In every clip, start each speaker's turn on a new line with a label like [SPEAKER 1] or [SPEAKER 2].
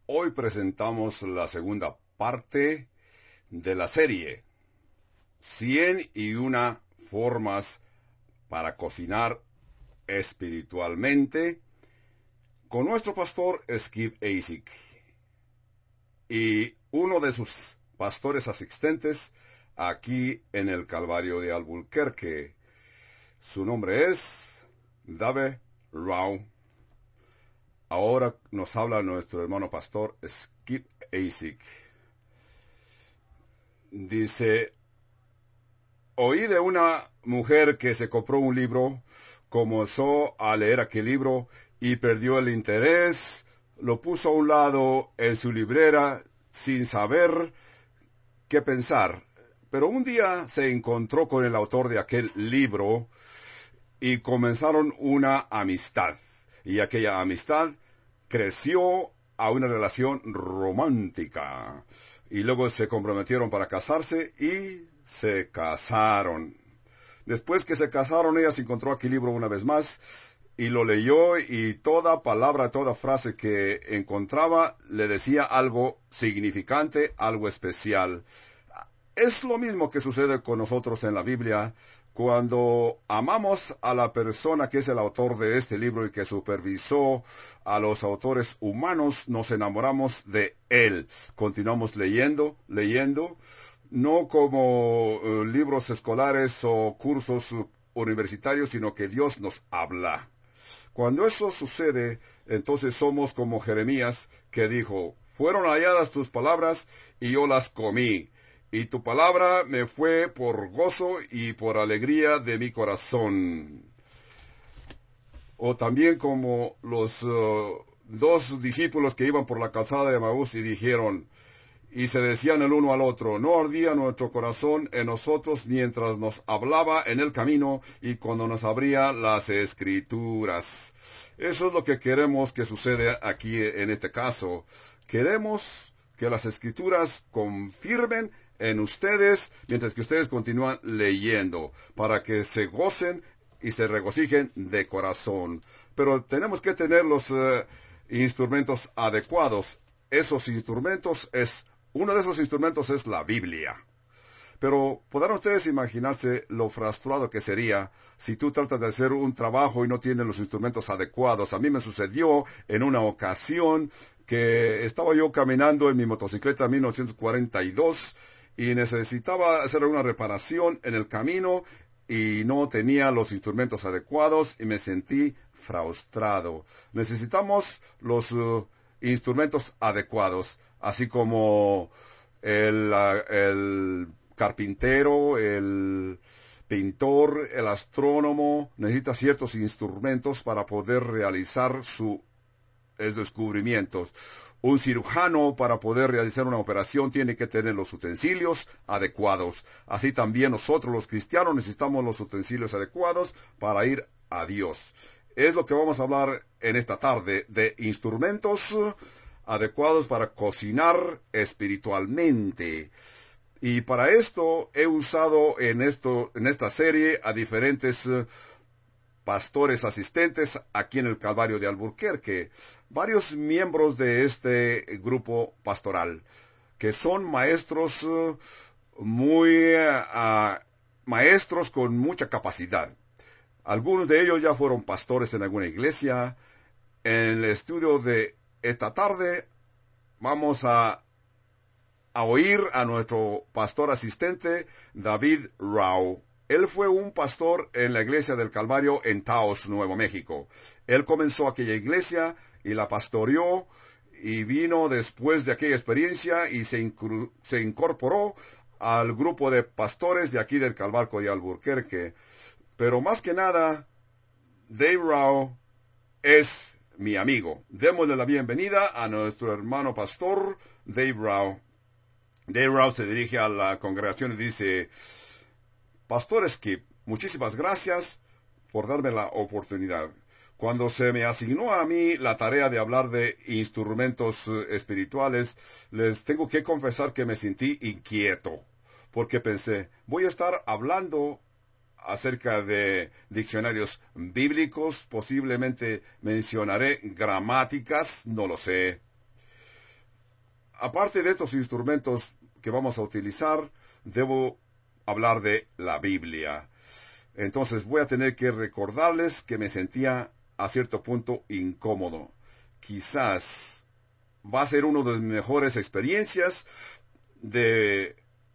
[SPEAKER 1] Hoy presentamos la segunda parte de la serie 101 formas para cocinar espiritualmente con nuestro pastor Skip Asik y uno de sus pastores asistentes aquí en el Calvario de Albuquerque. Su nombre es David Rao. Ahora nos habla nuestro hermano pastor Skip Asik. Dice: oí de una mujer que se compró un libro, comenzó a leer aquel libro y perdió el interés, lo puso a un lado en su librera sin saber qué pensar. Pero un día se encontró con el autor de aquel libro y comenzaron una amistad. Y aquella amistad creció a una relación romántica. Y luego se comprometieron para casarse y se casaron. Después que se casaron, ella se encontró aquel libro una vez más y lo leyó, y toda palabra, toda frase que encontraba le decía algo significante, algo especial. Es lo mismo que sucede con nosotros en la Biblia. Cuando amamos a la persona que es el autor de este libro y que supervisó a los autores humanos, nos enamoramos de él. Continuamos leyendo, no como libros escolares o cursos universitarios, sino que Dios nos habla. Cuando eso sucede, entonces somos como Jeremías, que dijo: fueron halladas tus palabras y yo las comí. Y tu palabra me fue por gozo y por alegría de mi corazón. O también como los dos discípulos que iban por la calzada de Emaús y dijeron, y se decían el uno al otro: no ardía nuestro corazón en nosotros mientras nos hablaba en el camino y cuando nos abría las Escrituras. Eso es lo que queremos que suceda aquí en este caso. Queremos que las Escrituras confirmen en ustedes, mientras que ustedes continúan leyendo, para que se gocen y se regocijen de corazón. Pero tenemos que tener los instrumentos adecuados. Uno de esos instrumentos es la Biblia. Pero podrán ustedes imaginarse lo frustrado que sería si tú tratas de hacer un trabajo y no tienes los instrumentos adecuados. A mí me sucedió en una ocasión que estaba yo caminando en mi motocicleta 1942 y necesitaba hacer una reparación en el camino y no tenía los instrumentos adecuados y me sentí frustrado. Necesitamos los instrumentos adecuados, así como el carpintero, el pintor, el astrónomo necesita ciertos instrumentos para poder realizar sus descubrimientos. Un cirujano, para poder realizar una operación, tiene que tener los utensilios adecuados. Así también nosotros los cristianos necesitamos los utensilios adecuados para ir a Dios. Es lo que vamos a hablar en esta tarde, de instrumentos adecuados para cocinar espiritualmente. Y para esto he usado en esta serie a diferentes pastores asistentes aquí en el Calvario de Albuquerque, varios miembros de este grupo pastoral, que son maestros maestros con mucha capacidad. Algunos de ellos ya fueron pastores en alguna iglesia. En el estudio de esta tarde vamos a oír a nuestro pastor asistente, David Rao. Él fue un pastor en la iglesia del Calvario en Taos, Nuevo México. Él comenzó aquella iglesia y la pastoreó, y vino después de aquella experiencia y se incorporó al grupo de pastores de aquí del Calvario de Albuquerque. Pero más que nada, Dave Rao es mi amigo. Démosle la bienvenida a nuestro hermano pastor, Dave Rao. Dave Rao se dirige a la congregación y dice: Pastor Skip, muchísimas gracias por darme la oportunidad. Cuando se me asignó a mí la tarea de hablar de instrumentos espirituales, les tengo que confesar que me sentí inquieto, porque pensé, voy a estar hablando acerca de diccionarios bíblicos, posiblemente mencionaré gramáticas, no lo sé. aparte de estos instrumentos que vamos a utilizar, debo hablar de la Biblia. Entonces voy a tener que recordarles que me sentía a cierto punto incómodo. Quizás va a ser una de mis mejores experiencias de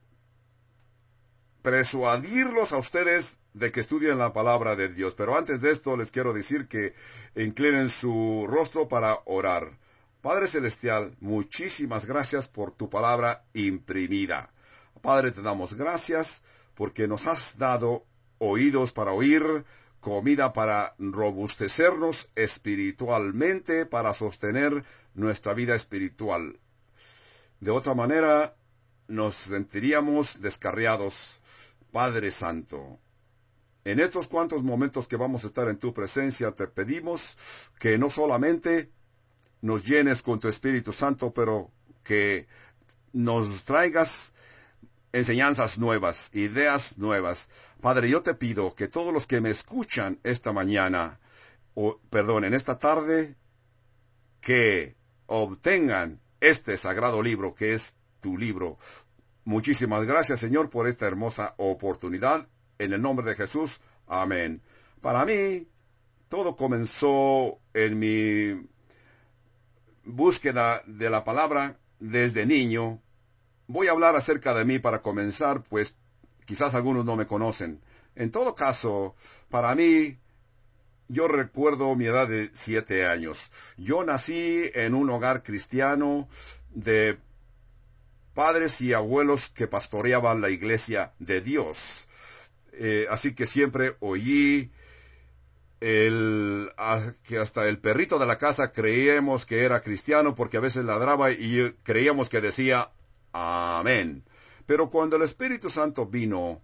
[SPEAKER 1] persuadirlos a ustedes de que estudien la palabra de Dios. Pero antes de esto les quiero decir que inclinen su rostro para orar. Padre Celestial, muchísimas gracias por tu palabra imprimida. Padre, te damos gracias porque nos has dado oídos para oír, comida para robustecernos espiritualmente, para sostener nuestra vida espiritual. De otra manera, nos sentiríamos descarriados. Padre Santo, en estos cuantos momentos que vamos a estar en tu presencia, te pedimos que no solamente nos llenes con tu Espíritu Santo, pero que nos traigas enseñanzas nuevas, ideas nuevas. Padre, yo te pido que todos los que me escuchan esta mañana, en esta tarde, que obtengan este sagrado libro que es tu libro. Muchísimas gracias, Señor, por esta hermosa oportunidad. En el nombre de Jesús, amén. Para mí, todo comenzó en mi búsqueda de la palabra desde niño. Voy a hablar acerca de mí para comenzar, pues quizás algunos no me conocen. En todo caso, para mí, yo recuerdo mi edad de 7 años. Yo nací en un hogar cristiano de padres y abuelos que pastoreaban la iglesia de Dios. Así que siempre oí que hasta el perrito de la casa creíamos que era cristiano porque a veces ladraba y creíamos que decía amén. Pero cuando el Espíritu Santo vino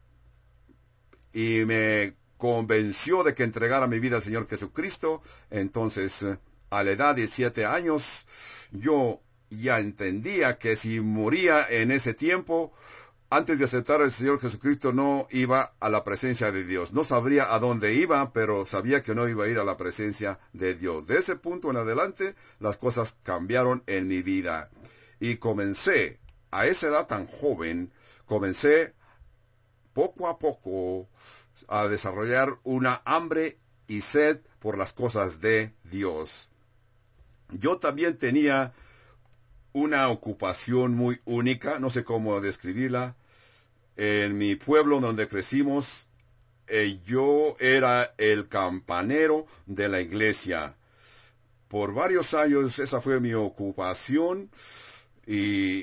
[SPEAKER 1] y me convenció de que entregara mi vida al Señor Jesucristo, entonces a la edad de 7 años yo ya entendía que si moría en ese tiempo, antes de aceptar al Señor Jesucristo, no iba a la presencia de Dios. No sabría a dónde iba, pero sabía que no iba a ir a la presencia de Dios. De ese punto en adelante, las cosas cambiaron en mi vida. Y comencé, a esa edad tan joven, comencé poco a poco a desarrollar una hambre y sed por las cosas de Dios. Yo también tenía una ocupación muy única, no sé cómo describirla. En mi pueblo donde crecimos, yo era el campanero de la iglesia. Por varios años esa fue mi ocupación y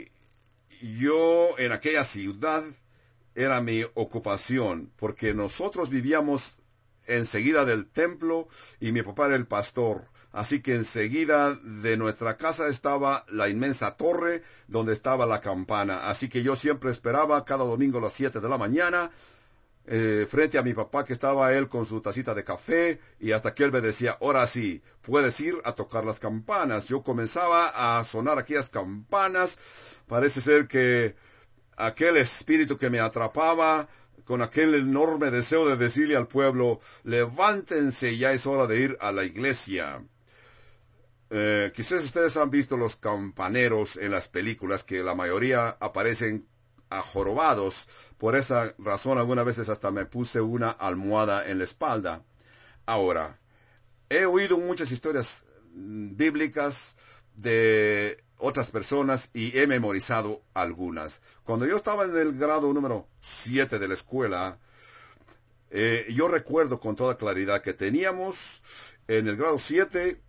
[SPEAKER 1] yo en aquella ciudad era mi ocupación porque nosotros vivíamos enseguida del templo y mi papá era el pastor. Así que enseguida de nuestra casa estaba la inmensa torre donde estaba la campana. Así que yo siempre esperaba cada domingo a las 7 de la mañana frente a mi papá que estaba él con su tacita de café y hasta que él me decía, ahora sí, puedes ir a tocar las campanas. Yo comenzaba a sonar aquellas campanas. Parece ser que aquel espíritu que me atrapaba con aquel enorme deseo de decirle al pueblo, levántense, ya es hora de ir a la iglesia. Quizás ustedes han visto los campaneros en las películas que la mayoría aparecen ajorobados. Por esa razón algunas veces hasta me puse una almohada en la espalda. Ahora, he oído muchas historias bíblicas de otras personas y he memorizado algunas. Cuando yo estaba en el grado número 7 de la escuela, yo recuerdo con toda claridad que teníamos en el grado 7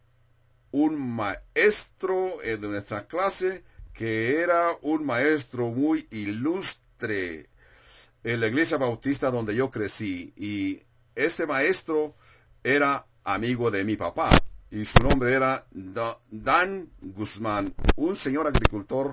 [SPEAKER 1] un maestro de nuestra clase que era un maestro muy ilustre en la iglesia bautista donde yo crecí. Y este maestro era amigo de mi papá. Y su nombre era Dan Guzmán, un señor agricultor.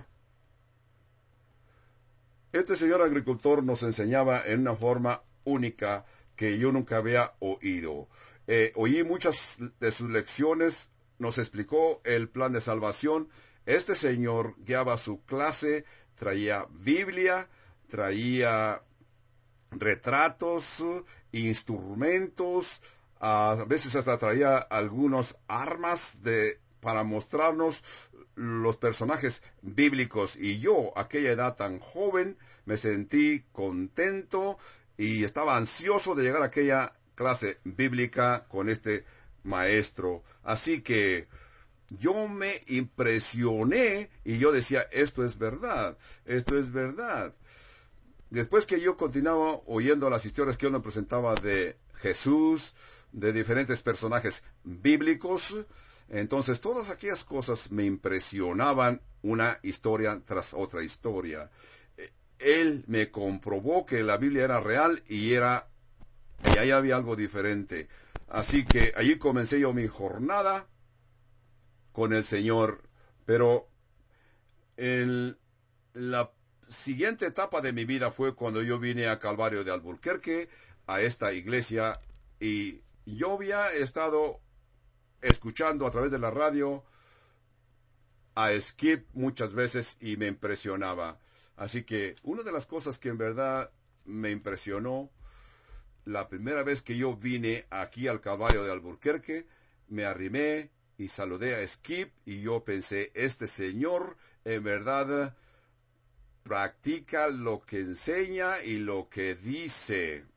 [SPEAKER 1] Este señor agricultor nos enseñaba en una forma única que yo nunca había oído. Oí muchas de sus lecciones, nos explicó el plan de salvación. Este señor guiaba su clase, traía Biblia, traía retratos, instrumentos, a veces hasta traía algunas armas para mostrarnos los personajes bíblicos. Y yo, a aquella edad tan joven, me sentí contento y estaba ansioso de llegar a aquella clase bíblica con este maestro. Así que yo me impresioné y yo decía, esto es verdad, esto es verdad. Después que yo continuaba oyendo las historias que él nos presentaba de Jesús, de diferentes personajes bíblicos, entonces todas aquellas cosas me impresionaban, una historia tras otra historia. Él me comprobó que la Biblia era real y ahí había algo diferente. Así que allí comencé yo mi jornada con el Señor. Pero la siguiente etapa de mi vida fue cuando yo vine a Calvario de Albuquerque, a esta iglesia, y yo había estado escuchando a través de la radio a Skip muchas veces y me impresionaba. Así que una de las cosas que en verdad me impresionó, la primera vez que yo vine aquí al Calvario de Albuquerque, me arrimé y saludé a Skip y yo pensé, este señor en verdad practica lo que enseña y lo que dice.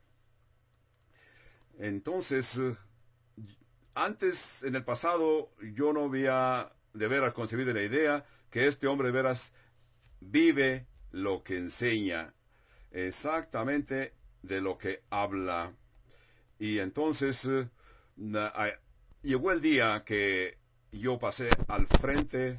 [SPEAKER 1] Entonces, antes, en el pasado, yo no había de veras concebido la idea que este hombre de veras vive lo que enseña, exactamente de lo que habla. Y entonces llegó el día que yo pasé al frente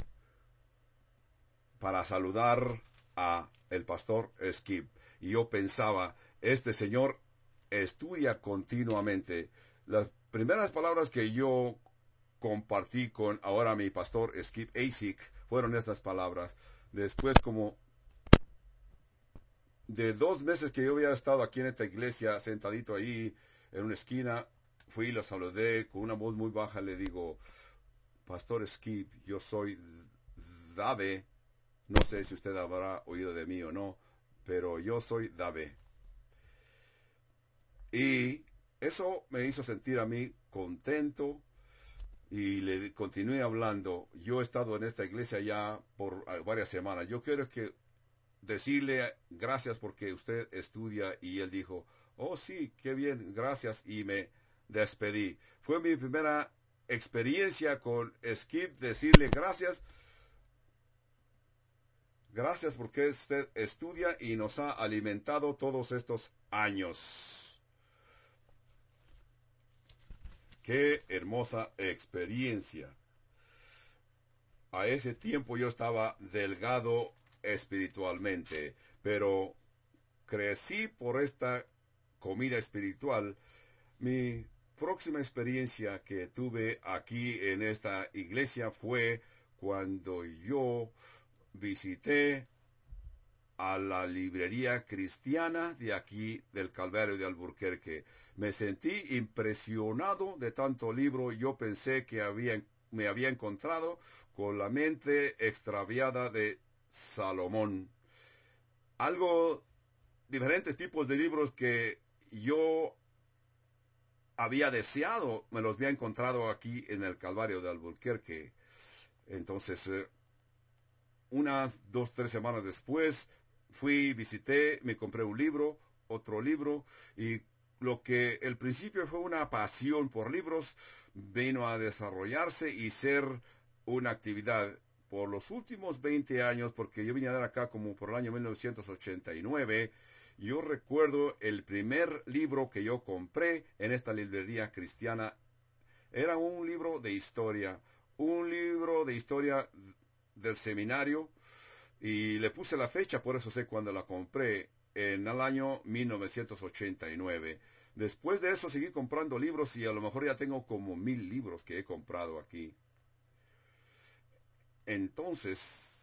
[SPEAKER 1] para saludar a el pastor Skip. Y yo pensaba, este señor estudia continuamente. Las primeras palabras que yo compartí con ahora mi pastor Skip Asik fueron estas palabras. Después como de 2 meses que yo había estado aquí en esta iglesia, sentadito ahí en una esquina, fui y lo saludé con una voz muy baja, le digo, pastor Skip, yo soy Dave. No sé si usted habrá oído de mí o no, pero yo soy Dave. Y eso me hizo sentir a mí contento y le continué hablando. Yo he estado en esta iglesia ya por varias semanas. Yo quiero decirle gracias porque usted estudia. Y él dijo, oh sí, qué bien, gracias. Y me despedí. Fue mi primera experiencia con Skip, decirle gracias. Gracias porque usted estudia y nos ha alimentado todos estos años. Qué hermosa experiencia. A ese tiempo yo estaba delgado espiritualmente, pero crecí por esta comida espiritual. Mi próxima experiencia que tuve aquí en esta iglesia fue cuando yo visité a la librería cristiana de aquí del Calvario de Albuquerque. Me sentí impresionado de tanto libro. Yo pensé que me había encontrado con la mente extraviada de Salomón. Algo, diferentes tipos de libros que yo había deseado, me los había encontrado aquí en el Calvario de Albuquerque. Entonces, unas 2, 3 semanas después, fui, visité, me compré un libro, otro libro, y lo que al principio fue una pasión por libros, vino a desarrollarse y ser una actividad. Por los últimos 20 años, porque yo vine a dar acá como por el año 1989, yo recuerdo el primer libro que yo compré en esta librería cristiana, era un libro de historia del seminario, y le puse la fecha, por eso sé cuándo la compré, en el año 1989. Después de eso seguí comprando libros y a lo mejor ya tengo como 1000 libros que he comprado aquí. Entonces,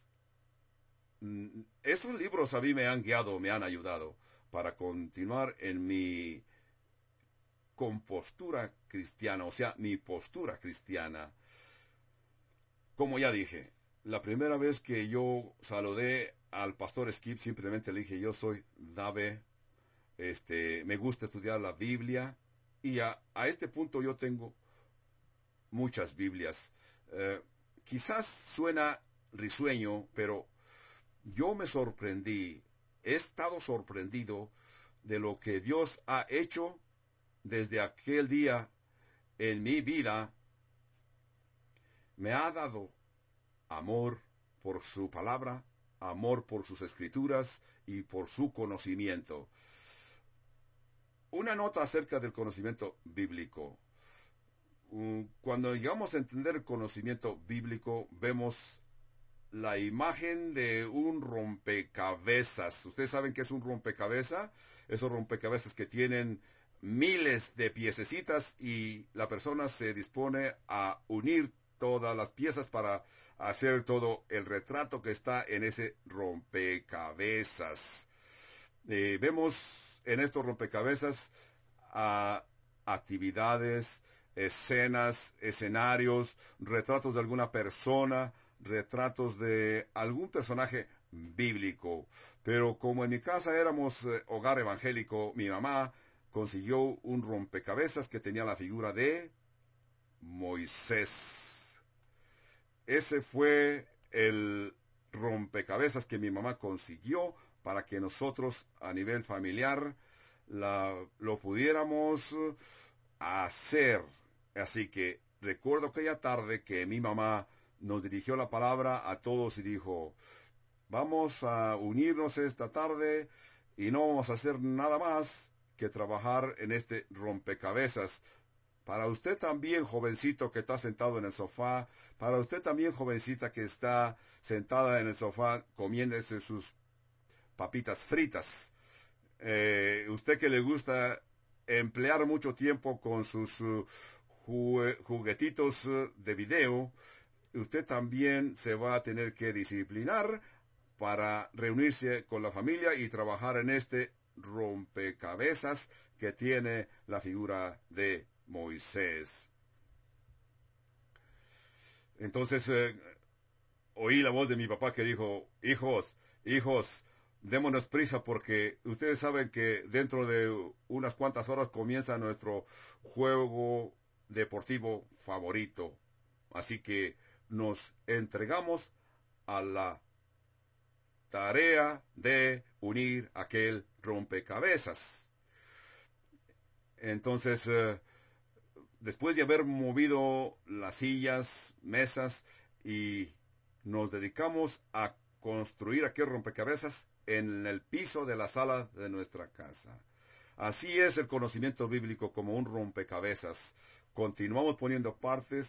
[SPEAKER 1] esos libros a mí me han guiado, me han ayudado para continuar en mi compostura cristiana, o sea, mi postura cristiana. Como ya dije, la primera vez que yo saludé al pastor Skip, simplemente le dije, yo soy Dave, me gusta estudiar la Biblia, y a este punto yo tengo muchas Biblias. quizás suena risueño, pero yo me sorprendí, he estado sorprendido de lo que Dios ha hecho desde aquel día en mi vida. Me ha dado amor por su palabra, amor por sus escrituras y por su conocimiento. Una nota acerca del conocimiento bíblico. Cuando llegamos a entender el conocimiento bíblico, vemos la imagen de un rompecabezas. ¿Ustedes saben qué es un rompecabezas? Esos rompecabezas que tienen miles de piececitas y la persona se dispone a unir todas las piezas para hacer todo el retrato que está en ese rompecabezas. Vemos en estos rompecabezas actividades, escenas, escenarios, retratos de alguna persona, retratos de algún personaje bíblico. Pero como en mi casa éramos hogar evangélico, mi mamá consiguió un rompecabezas que tenía la figura de Moisés. Ese fue el rompecabezas que mi mamá consiguió para que nosotros a nivel familiar lo pudiéramos hacer. Así que recuerdo aquella tarde que mi mamá nos dirigió la palabra a todos y dijo: vamos a unirnos esta tarde y no vamos a hacer nada más que trabajar en este rompecabezas. Para usted también, jovencito que está sentado en el sofá, para usted también, jovencita que está sentada en el sofá comiéndose sus papitas fritas, usted que le gusta emplear mucho tiempo con sus juguetitos de video, usted también se va a tener que disciplinar para reunirse con la familia y trabajar en este rompecabezas que tiene la figura de Moisés. Entonces oí la voz de mi papá que dijo: hijos, démonos prisa porque ustedes saben que dentro de unas cuantas horas comienza nuestro juego deportivo favorito. Así que nos entregamos a la tarea de unir aquel rompecabezas. Entonces, después de haber movido las sillas, mesas, y nos dedicamos a construir aquel rompecabezas en el piso de la sala de nuestra casa. Así es el conocimiento bíblico, como un rompecabezas. Continuamos poniendo partes,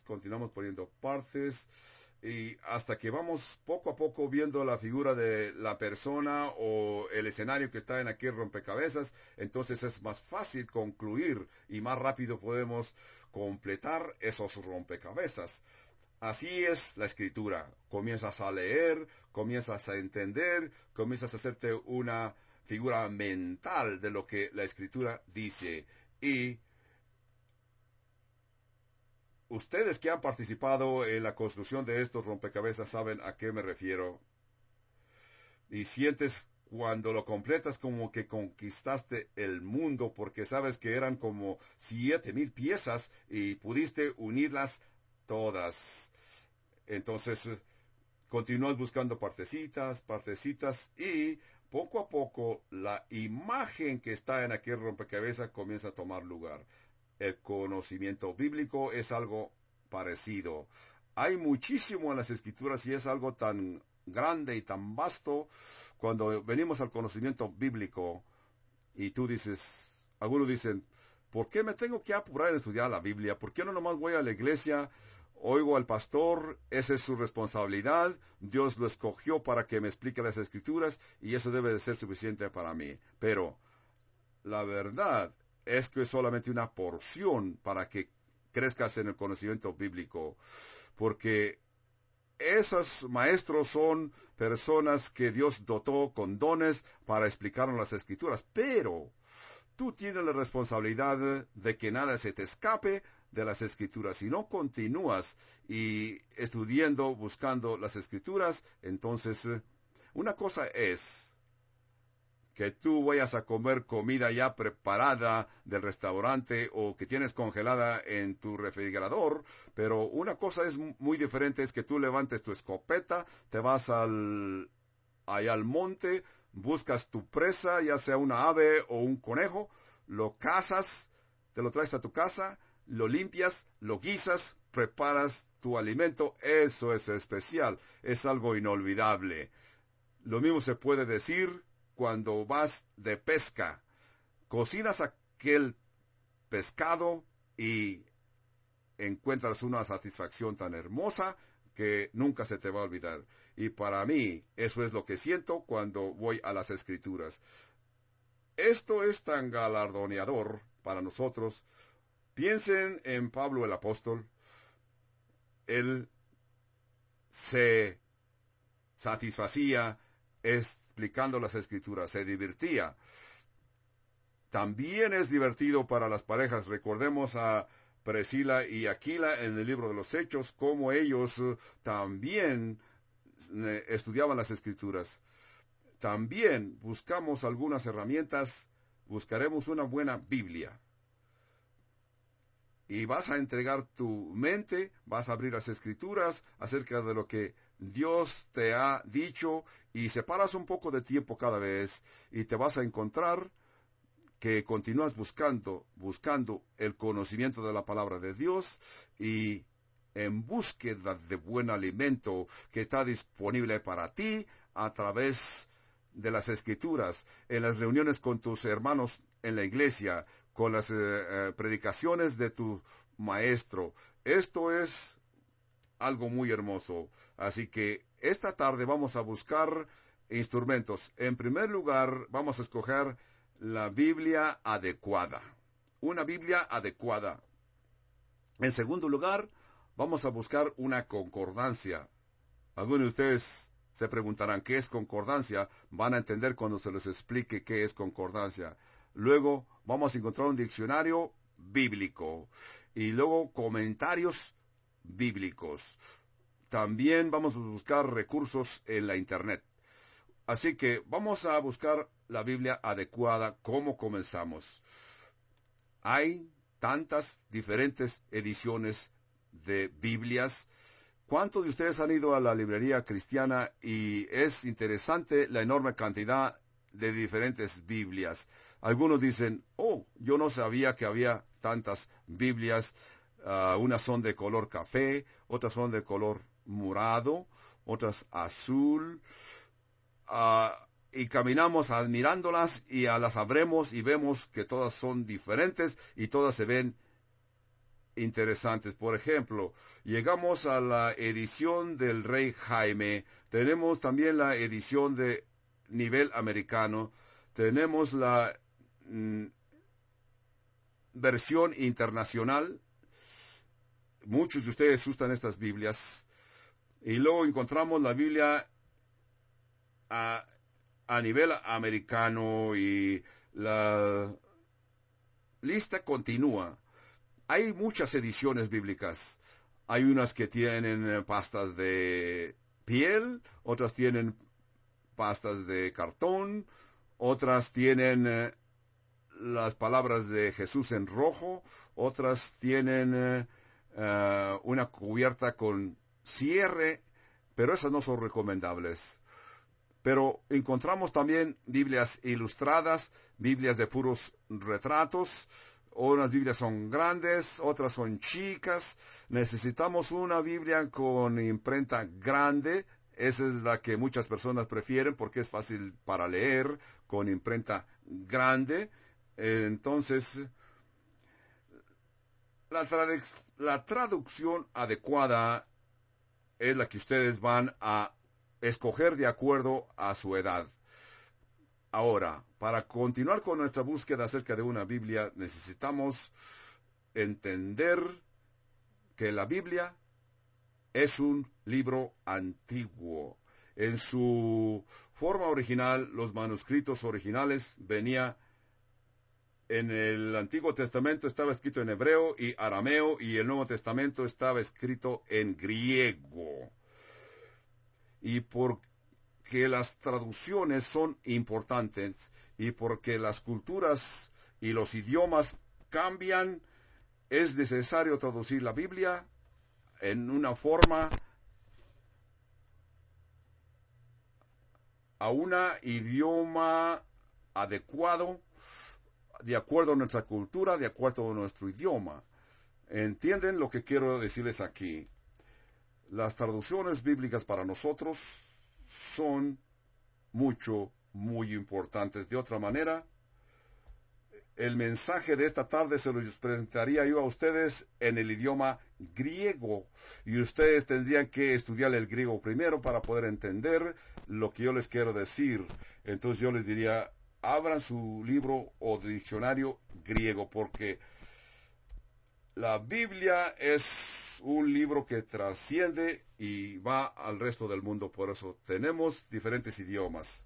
[SPEAKER 1] y hasta que vamos poco a poco viendo la figura de la persona o el escenario que está en aquel rompecabezas, entonces es más fácil concluir y más rápido podemos completar esos rompecabezas. Así es la escritura. Comienzas a leer, comienzas a entender, comienzas a hacerte una figura mental de lo que la escritura dice. Y ustedes que han participado en la construcción de estos rompecabezas saben a qué me refiero. Y sientes cuando lo completas como que conquistaste el mundo, porque sabes que eran como 7,000 piezas y pudiste unirlas todas. Entonces continúas buscando partecitas, y poco a poco la imagen que está en aquel rompecabezas comienza a tomar lugar. El conocimiento bíblico es algo parecido. Hay muchísimo en las escrituras y es algo tan grande y tan vasto. Cuando venimos al conocimiento bíblico y tú dices, algunos dicen: ¿por qué me tengo que apurar en estudiar la Biblia? ¿Por qué no nomás voy a la iglesia, oigo al pastor? Esa es su responsabilidad. Dios lo escogió para que me explique las escrituras y eso debe de ser suficiente para mí. Pero la verdad es que es solamente una porción para que crezcas en el conocimiento bíblico, porque esos maestros son personas que Dios dotó con dones para explicarnos las escrituras, pero tú tienes la responsabilidad de que nada se te escape de las escrituras. Si no continúas y estudiando, buscando las escrituras, entonces una cosa es que tú vayas a comer comida ya preparada del restaurante o que tienes congelada en tu refrigerador, pero una cosa es muy diferente, es que tú levantes tu escopeta, te vas allá al monte, buscas tu presa, ya sea una ave o un conejo, lo cazas, te lo traes a tu casa, lo limpias, lo guisas, preparas tu alimento. Eso es especial, es algo inolvidable. Lo mismo se puede decir cuando vas de pesca. Cocinas aquel pescado y encuentras una satisfacción tan hermosa que nunca se te va a olvidar. Y para mí, eso es lo que siento cuando voy a las Escrituras. Esto es tan galardoneador para nosotros. Piensen en Pablo el apóstol. Él se satisfacía explicando las Escrituras, se divertía. También es divertido para las parejas. Recordemos a Priscila y Aquila en el libro de los Hechos, cómo ellos también estudiaban las Escrituras. También buscamos algunas herramientas, buscaremos una buena Biblia. Y vas a entregar tu mente, vas a abrir las Escrituras acerca de lo que Dios te ha dicho y separas un poco de tiempo cada vez y te vas a encontrar que continúas buscando el conocimiento de la palabra de Dios y en búsqueda de buen alimento que está disponible para ti a través de las Escrituras, en las reuniones con tus hermanos en la iglesia, con las predicaciones de tu maestro. Esto es algo muy hermoso. Así que esta tarde vamos a buscar instrumentos. En primer lugar, vamos a escoger la Biblia adecuada. Una Biblia adecuada. En segundo lugar, vamos a buscar una concordancia. Algunos de ustedes se preguntarán qué es concordancia. Van a entender cuando se les explique qué es concordancia. Luego vamos a encontrar un diccionario bíblico. Y luego comentarios bíblicos. También vamos a buscar recursos en la internet. Así que vamos a buscar la Biblia adecuada. ¿Cómo comenzamos? Hay tantas diferentes ediciones de Biblias. ¿Cuántos de ustedes han ido a la librería cristiana y es interesante la enorme cantidad de diferentes Biblias? Algunos dicen, yo no sabía que había tantas Biblias. Unas son de color café, otras son de color morado, otras azul. Y caminamos admirándolas y las abremos y vemos que todas son diferentes y todas se ven interesantes. Por ejemplo, llegamos a la edición del Rey Jaime, tenemos también la edición de nivel americano, tenemos la versión internacional. Muchos de ustedes usan estas Biblias. Y luego encontramos la Biblia a nivel americano y la lista continúa. Hay muchas ediciones bíblicas. Hay unas que tienen pastas de piel, otras tienen pastas de cartón, otras tienen las palabras de Jesús en rojo, otras tienen una cubierta con cierre, pero esas no son recomendables. Pero encontramos también Biblias ilustradas, Biblias de puros retratos. Unas Biblias son grandes, otras son chicas. Necesitamos una Biblia con imprenta grande. Esa es la que muchas personas prefieren porque es fácil para leer, con imprenta grande. Entonces, la traducción adecuada es la que ustedes van a escoger de acuerdo a su edad. Ahora, para continuar con nuestra búsqueda acerca de una Biblia, necesitamos entender que la Biblia es un libro antiguo. En su forma original, los manuscritos originales venía en el Antiguo Testamento estaba escrito en hebreo y arameo, y el Nuevo Testamento estaba escrito en griego. Y por porque las traducciones son importantes y porque las culturas y los idiomas cambian, es necesario traducir la Biblia en una forma a un idioma adecuado, de acuerdo a nuestra cultura, de acuerdo a nuestro idioma. ¿Entienden lo que quiero decirles aquí? Las traducciones bíblicas para nosotros son muy importantes. De otra manera, el mensaje de esta tarde se los presentaría yo a ustedes en el idioma griego, y ustedes tendrían que estudiar el griego primero para poder entender lo que yo les quiero decir. Entonces yo les diría, abran su libro o diccionario griego, porque la Biblia es un libro que trasciende y va al resto del mundo. Por eso tenemos diferentes idiomas.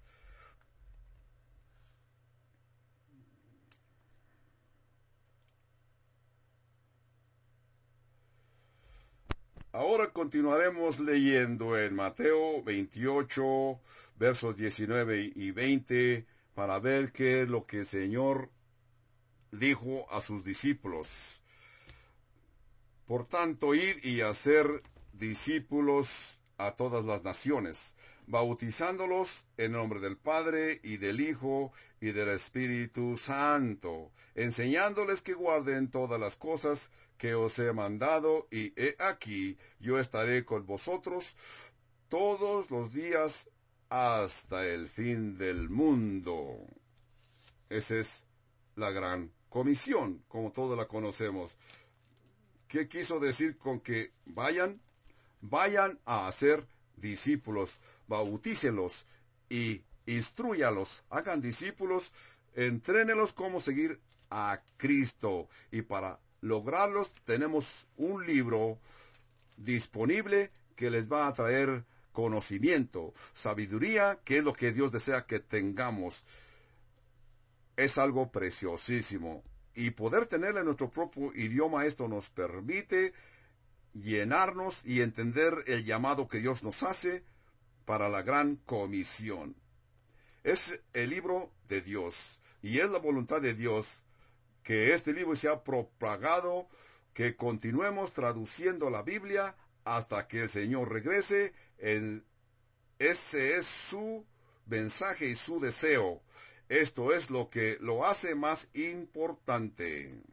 [SPEAKER 1] Ahora continuaremos leyendo en Mateo 28, versos 19 y 20, para ver qué es lo que el Señor dijo a sus discípulos. Por tanto, id y hacer discípulos a todas las naciones, bautizándolos en nombre del Padre y del Hijo y del Espíritu Santo, enseñándoles que guarden todas las cosas que os he mandado, y he aquí, yo estaré con vosotros todos los días hasta el fin del mundo. Esa es la gran comisión, como todos la conocemos. ¿Qué quiso decir con que vayan? Vayan a hacer discípulos, bautícenlos y instrúyalos, hagan discípulos, entrénelos cómo seguir a Cristo. Y para lograrlos tenemos un libro disponible que les va a traer conocimiento, sabiduría, que es lo que Dios desea que tengamos. Es algo preciosísimo. Y poder tenerlo en nuestro propio idioma, esto nos permite llenarnos y entender el llamado que Dios nos hace para la gran comisión. Es el libro de Dios y es la voluntad de Dios que este libro sea propagado, que continuemos traduciendo la Biblia hasta que el Señor regrese. Ese es su mensaje y su deseo. Esto es lo que lo hace más importante.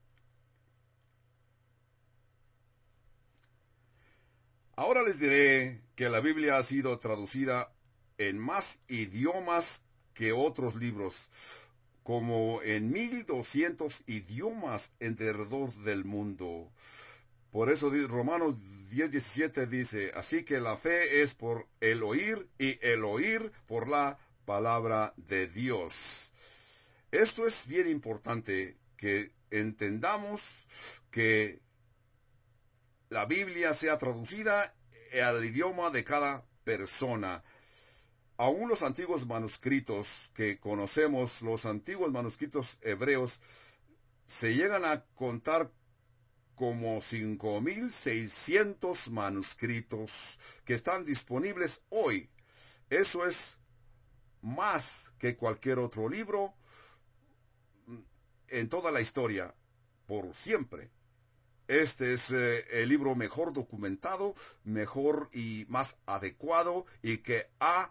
[SPEAKER 1] Ahora les diré que la Biblia ha sido traducida en más idiomas que otros libros, como en 1200 idiomas alrededor del mundo. Por eso Romanos 10:17 dice, así que la fe es por el oír y el oír por la palabra de Dios. Esto es bien importante, que entendamos que la Biblia sea traducida al idioma de cada persona. Aún los antiguos manuscritos que conocemos, los antiguos manuscritos hebreos, se llegan a contar como 5,600 manuscritos que están disponibles hoy. Eso es más que cualquier otro libro en toda la historia, por siempre. Este es el libro mejor documentado, mejor y más adecuado, y que ha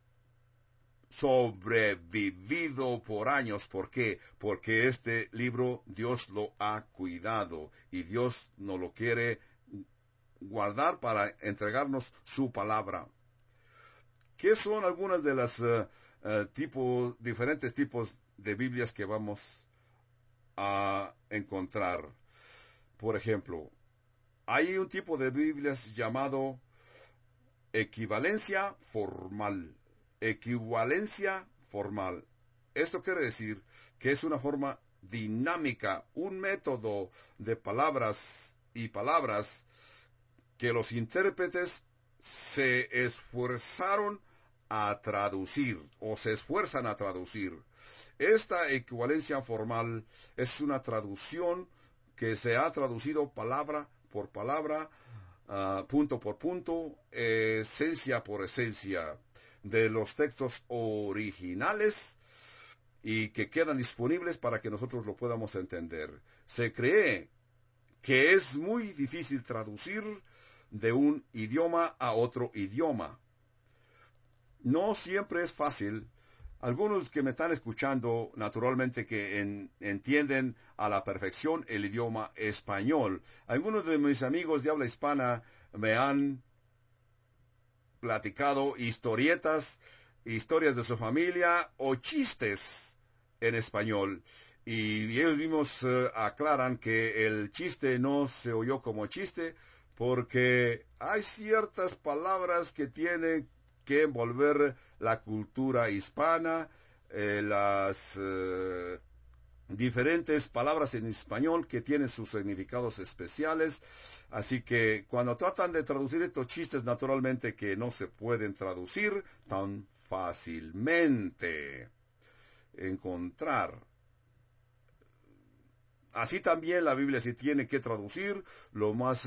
[SPEAKER 1] sobrevivido por años. ¿Por qué? Porque este libro Dios lo ha cuidado y Dios nos lo quiere guardar para entregarnos su palabra. ¿Qué son algunas de las diferentes tipos de Biblias que vamos a encontrar? Por ejemplo, hay un tipo de Biblias llamado equivalencia formal. Equivalencia formal. Esto quiere decir que es una forma dinámica, un método de palabras y palabras que los intérpretes se esforzaron a traducir o se esfuerzan a traducir. Esta equivalencia formal es una traducción que se ha traducido palabra por palabra, punto por punto, esencia por esencia. de los textos originales y que quedan disponibles para que nosotros lo podamos entender. Se cree que es muy difícil traducir de un idioma a otro idioma. No siempre es fácil. Algunos que me están escuchando, naturalmente que entienden a la perfección el idioma español. Algunos de mis amigos de habla hispana me han platicado historias de su familia o chistes en español. Y ellos mismos aclaran que el chiste no se oyó como chiste porque hay ciertas palabras que tienen que envolver la cultura hispana, las diferentes palabras en español que tienen sus significados especiales. Así que cuando tratan de traducir estos chistes, naturalmente que no se pueden traducir tan fácilmente. Encontrar. Así también la Biblia se tiene que traducir lo más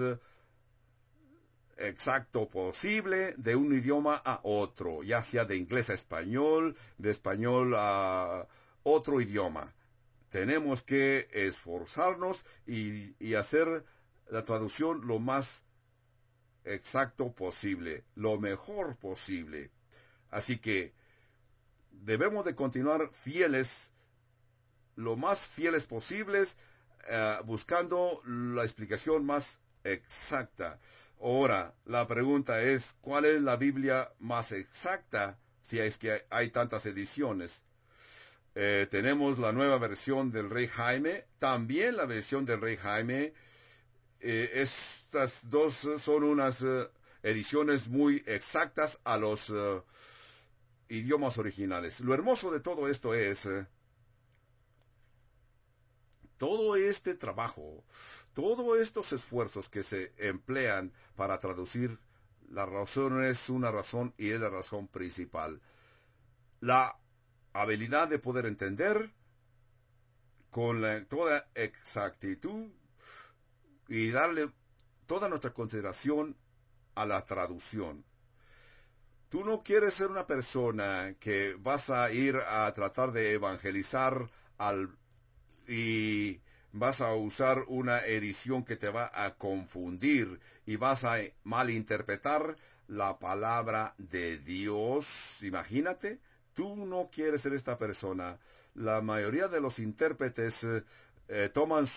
[SPEAKER 1] exacto posible de un idioma a otro, ya sea de inglés a español, de español a otro idioma. Tenemos que esforzarnos y hacer la traducción lo más exacto posible, lo mejor posible. Así que debemos de continuar fieles, lo más fieles posibles, buscando la explicación más exacta. Ahora, la pregunta es, ¿cuál es la Biblia más exacta si es que hay tantas ediciones? Tenemos la nueva versión del Rey Jaime, también la versión del Rey Jaime. Estas dos son unas ediciones muy exactas a los idiomas originales. Lo hermoso de todo esto es todo este trabajo, todos estos esfuerzos que se emplean para traducir, la razón es una razón y es la razón principal. La habilidad de poder entender con toda exactitud y darle toda nuestra consideración a la traducción. Tú no quieres ser una persona que vas a ir a tratar de evangelizar y vas a usar una edición que te va a confundir y vas a malinterpretar la palabra de Dios. Imagínate, tú no quieres ser esta persona. La mayoría de los intérpretes toman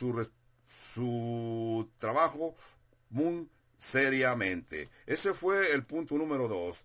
[SPEAKER 1] su trabajo muy seriamente. Ese fue el punto número 2.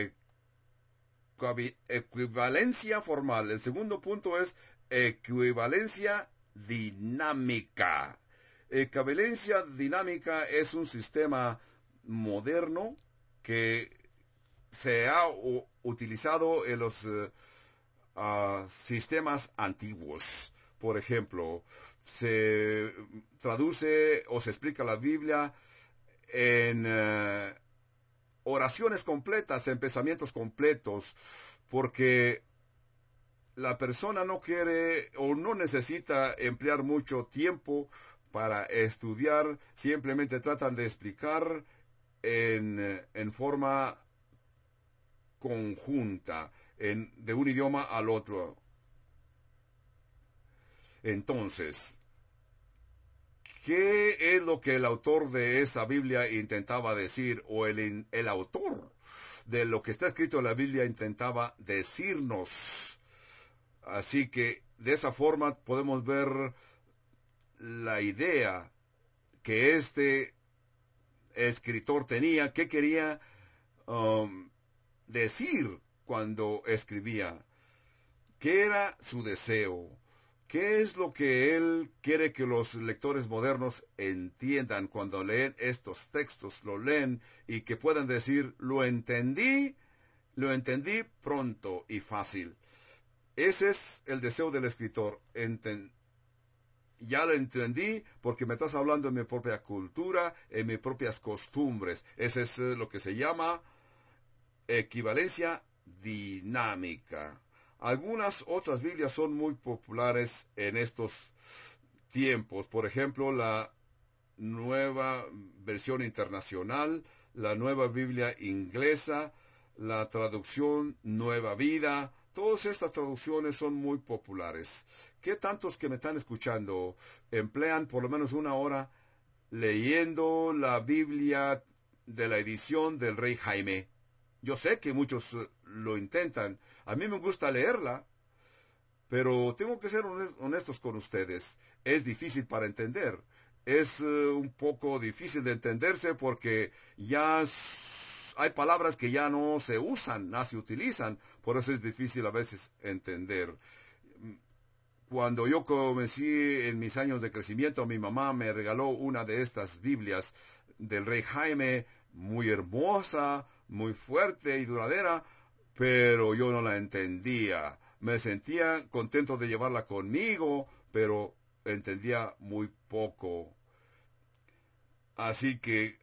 [SPEAKER 1] Equivalencia formal. El segundo punto es equivalencia dinámica. Equivalencia dinámica es un sistema moderno que se ha utilizado en los sistemas antiguos. Por ejemplo, se traduce o se explica la Biblia en oraciones completas, en pensamientos completos, porque la persona no quiere o no necesita emplear mucho tiempo para estudiar, simplemente tratan de explicar en forma conjunta, de un idioma al otro. Entonces, ¿qué es lo que el autor de esa Biblia intentaba decir? O el autor de lo que está escrito en la Biblia intentaba decirnos. Así que de esa forma podemos ver la idea que este escritor tenía, qué quería decir cuando escribía, qué era su deseo, qué es lo que él quiere que los lectores modernos entiendan cuando leen estos textos, lo leen y que puedan decir, lo entendí pronto y fácil. Ese es el deseo del escritor. Ya lo entendí porque me estás hablando en mi propia cultura, en mis propias costumbres. Ese es lo que se llama equivalencia dinámica. Algunas otras Biblias son muy populares en estos tiempos. Por ejemplo, la nueva versión internacional, la nueva Biblia inglesa, la traducción Nueva Vida. Todas estas traducciones son muy populares. ¿Qué tantos que me están escuchando emplean por lo menos una hora leyendo la Biblia de la edición del Rey Jaime? Yo sé que muchos lo intentan. A mí me gusta leerla, pero tengo que ser honestos con ustedes. Es difícil para entender. Es un poco difícil de entenderse porque hay palabras que ya no se usan, no se utilizan. Por eso es difícil a veces entender. Cuando yo comencé en mis años de crecimiento, mi mamá me regaló una de estas Biblias del Rey Jaime, muy hermosa, muy fuerte y duradera, pero yo no la entendía. Me sentía contento de llevarla conmigo, pero entendía muy poco. Así que,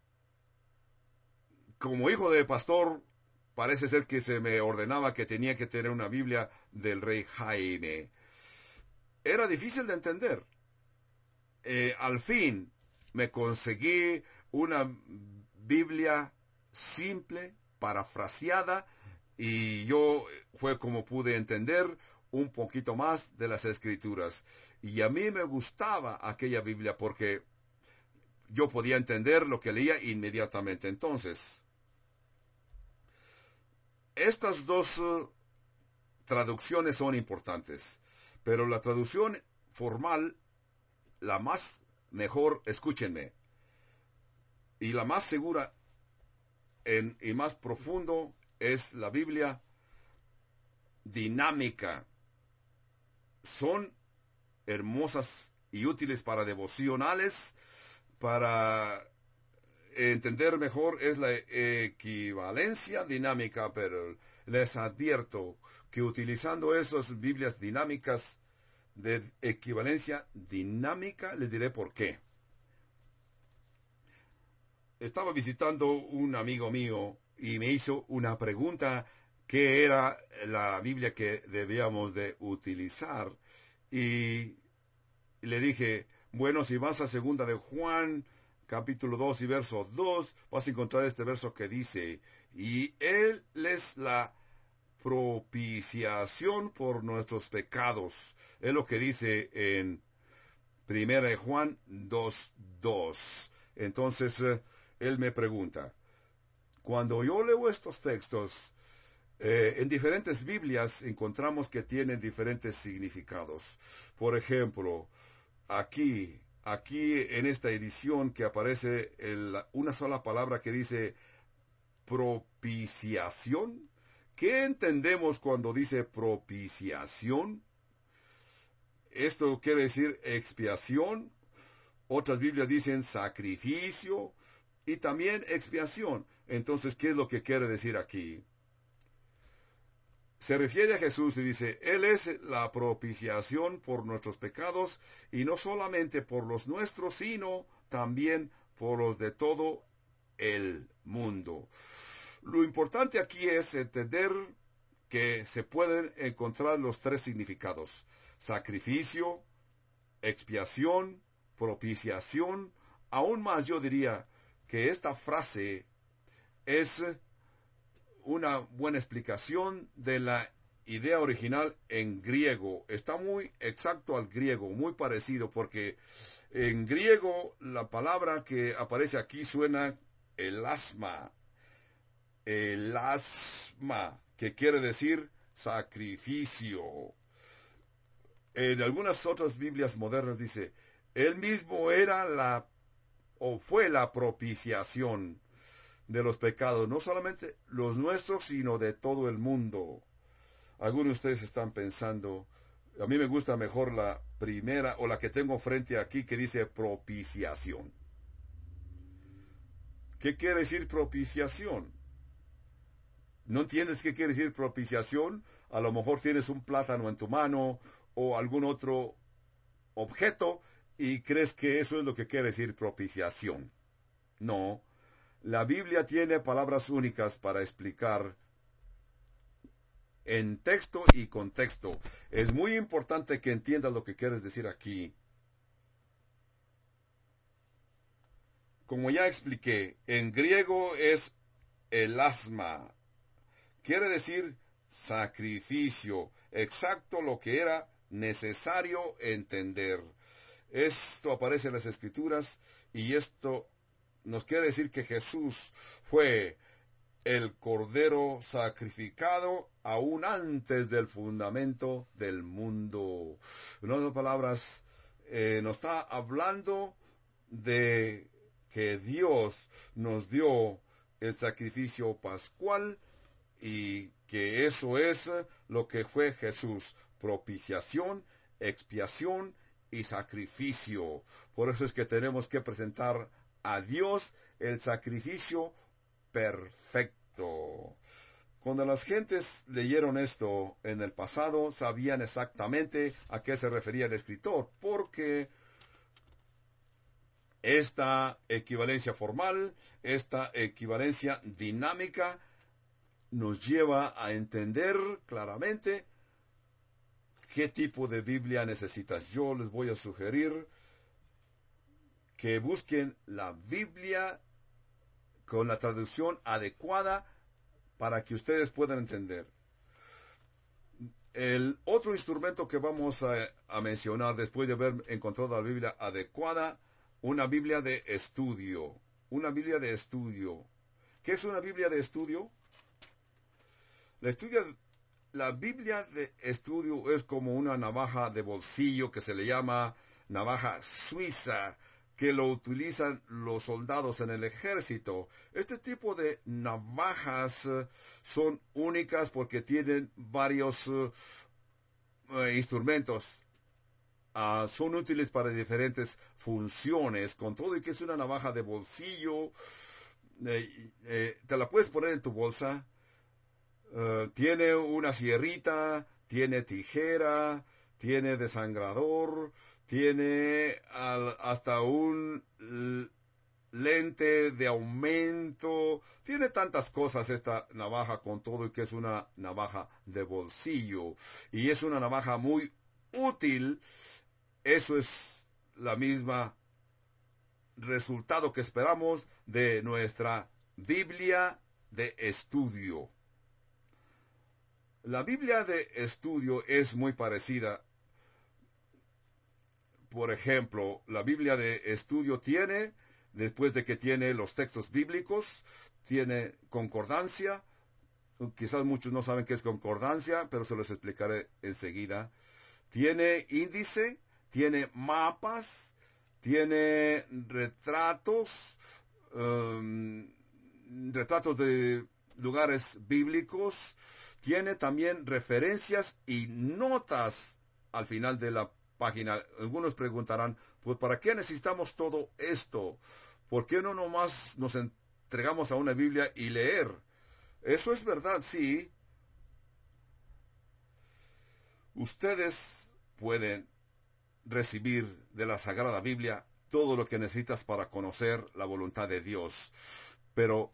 [SPEAKER 1] como hijo de pastor, parece ser que se me ordenaba que tenía que tener una Biblia del Rey Jaime. Era difícil de entender. Al fin me conseguí una Biblia simple, parafraseada, y yo fue como pude entender un poquito más de las Escrituras. Y a mí me gustaba aquella Biblia porque yo podía entender lo que leía inmediatamente. Entonces, estas dos traducciones son importantes, pero la traducción formal, la más mejor, escúchenme, y la más segura y más profundo es la Biblia dinámica. Son hermosas y útiles para devocionales, para entender mejor es la equivalencia dinámica, pero les advierto que utilizando esas Biblias dinámicas de equivalencia dinámica, les diré por qué. Estaba visitando un amigo mío y me hizo una pregunta: ¿qué era la Biblia que debíamos de utilizar? Y le dije, bueno, si vas a segunda de Juan, capítulo 2 y verso 2, vas a encontrar este verso que dice, y Él es la propiciación por nuestros pecados. Es lo que dice en primera de Juan 2:2. Entonces, él me pregunta, cuando yo leo estos textos, en diferentes Biblias encontramos que tienen diferentes significados. Por ejemplo, aquí en esta edición que aparece una sola palabra que dice propiciación. ¿Qué entendemos cuando dice propiciación? Esto quiere decir expiación. Otras Biblias dicen sacrificio y también expiación. Entonces, ¿qué es lo que quiere decir aquí? Se refiere a Jesús y dice, Él es la propiciación por nuestros pecados, y no solamente por los nuestros, sino también por los de todo el mundo. Lo importante aquí es entender que se pueden encontrar los tres significados: sacrificio, expiación, propiciación. Aún más yo diría que esta frase es una buena explicación de la idea original en griego. Está muy exacto al griego, muy parecido, porque en griego la palabra que aparece aquí suena elasma, que quiere decir sacrificio. En algunas otras Biblias modernas dice, él mismo era fue la propiciación de los pecados, no solamente los nuestros, sino de todo el mundo. Algunos de ustedes están pensando, a mí me gusta mejor la primera o la que tengo frente aquí que dice propiciación. ¿Qué quiere decir propiciación? ¿No entiendes qué quiere decir propiciación? A lo mejor tienes un plátano en tu mano o algún otro objeto y crees que eso es lo que quiere decir propiciación. No. La Biblia tiene palabras únicas para explicar en texto y contexto. Es muy importante que entiendas lo que quieres decir aquí. Como ya expliqué, en griego es elasma, quiere decir sacrificio, exacto lo que era necesario entender. Esto aparece en las Escrituras y esto nos quiere decir que Jesús fue el Cordero sacrificado aún antes del fundamento del mundo. En otras palabras, nos está hablando de que Dios nos dio el sacrificio pascual y que eso es lo que fue Jesús: propiciación, expiación y sacrificio. Por eso es que tenemos que presentar a Dios el sacrificio perfecto. Cuando las gentes leyeron esto en el pasado, sabían exactamente a qué se refería el escritor, porque esta equivalencia formal, esta equivalencia dinámica, nos lleva a entender claramente qué tipo de Biblia necesitas. Yo les voy a sugerir que busquen la Biblia con la traducción adecuada para que ustedes puedan entender. El otro instrumento que vamos a mencionar después de haber encontrado la Biblia adecuada, una Biblia de estudio. Una Biblia de estudio. ¿Qué es una Biblia de estudio? La Biblia de estudio es como una navaja de bolsillo que se le llama navaja suiza, que lo utilizan los soldados en el ejército. Este tipo de navajas son únicas porque tienen varios instrumentos. Son útiles para diferentes funciones, con todo y que es una navaja de bolsillo. Te la puedes poner en tu bolsa. Tiene una sierrita, tiene tijera, tiene desangrador, tiene hasta un lente de aumento, tiene tantas cosas esta navaja, con todo y que es una navaja de bolsillo, y es una navaja muy útil. Eso es la misma resultado que esperamos de nuestra Biblia de estudio. La Biblia de estudio es muy parecida. Por ejemplo, la Biblia de estudio tiene, después de que tiene los textos bíblicos, tiene concordancia. Quizás muchos no saben qué es concordancia, pero se los explicaré enseguida. Tiene índice, tiene mapas, tiene retratos, retratos de lugares bíblicos. Tiene también referencias y notas al final de la página. Algunos preguntarán, pues ¿para qué necesitamos todo esto? ¿Por qué no nomás nos entregamos a una Biblia y leer? Eso es verdad, sí. Ustedes pueden recibir de la Sagrada Biblia todo lo que necesitas para conocer la voluntad de Dios. Pero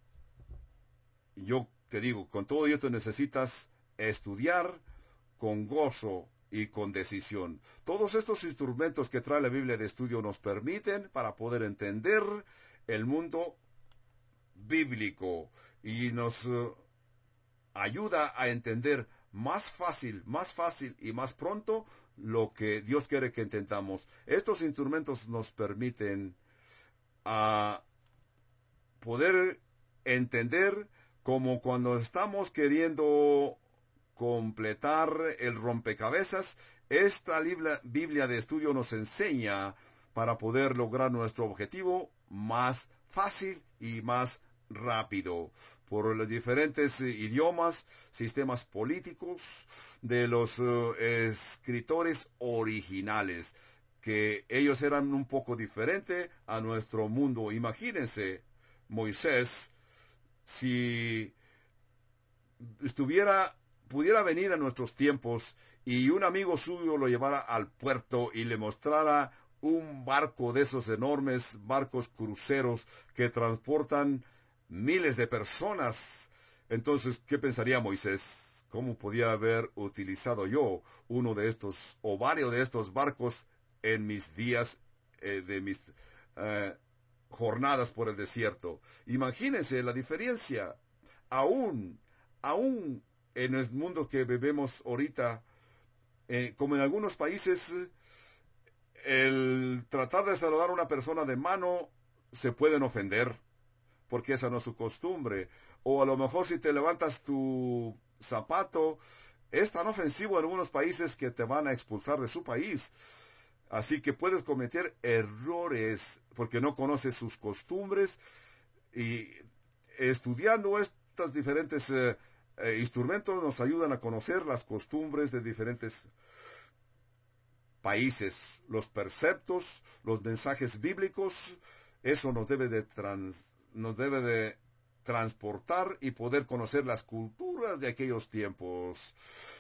[SPEAKER 1] yo te digo, con todo esto necesitas estudiar con gozo y con decisión. Todos estos instrumentos que trae la Biblia de estudio nos permiten para poder entender el mundo bíblico y nos ayuda a entender más fácil y más pronto lo que Dios quiere que entendamos. Estos instrumentos nos permiten poder entender, como cuando estamos queriendo completar el rompecabezas. Esta Biblia de estudio nos enseña para poder lograr nuestro objetivo más fácil y más rápido, por los diferentes idiomas, sistemas políticos de los escritores originales, que ellos eran un poco diferentes a nuestro mundo. Imagínense, Moisés, si pudiera venir a nuestros tiempos y un amigo suyo lo llevara al puerto y le mostrara un barco de esos enormes barcos cruceros que transportan miles de personas. Entonces, ¿qué pensaría Moisés? ¿Cómo podía haber utilizado yo uno de estos o varios de estos barcos en mis días de mis jornadas por el desierto? Imagínense la diferencia. Aún aún en el mundo que vivimos ahorita, como en algunos países, el tratar de saludar a una persona de mano se pueden ofender, porque esa no es su costumbre. O a lo mejor si te levantas tu zapato, es tan ofensivo en algunos países que te van a expulsar de su país. Así que puedes cometer errores porque no conoces sus costumbres, y estudiando estos diferentes instrumentos nos ayudan a conocer las costumbres de diferentes países, los preceptos, los mensajes bíblicos. Eso nos debe de transportar y poder conocer las culturas de aquellos tiempos.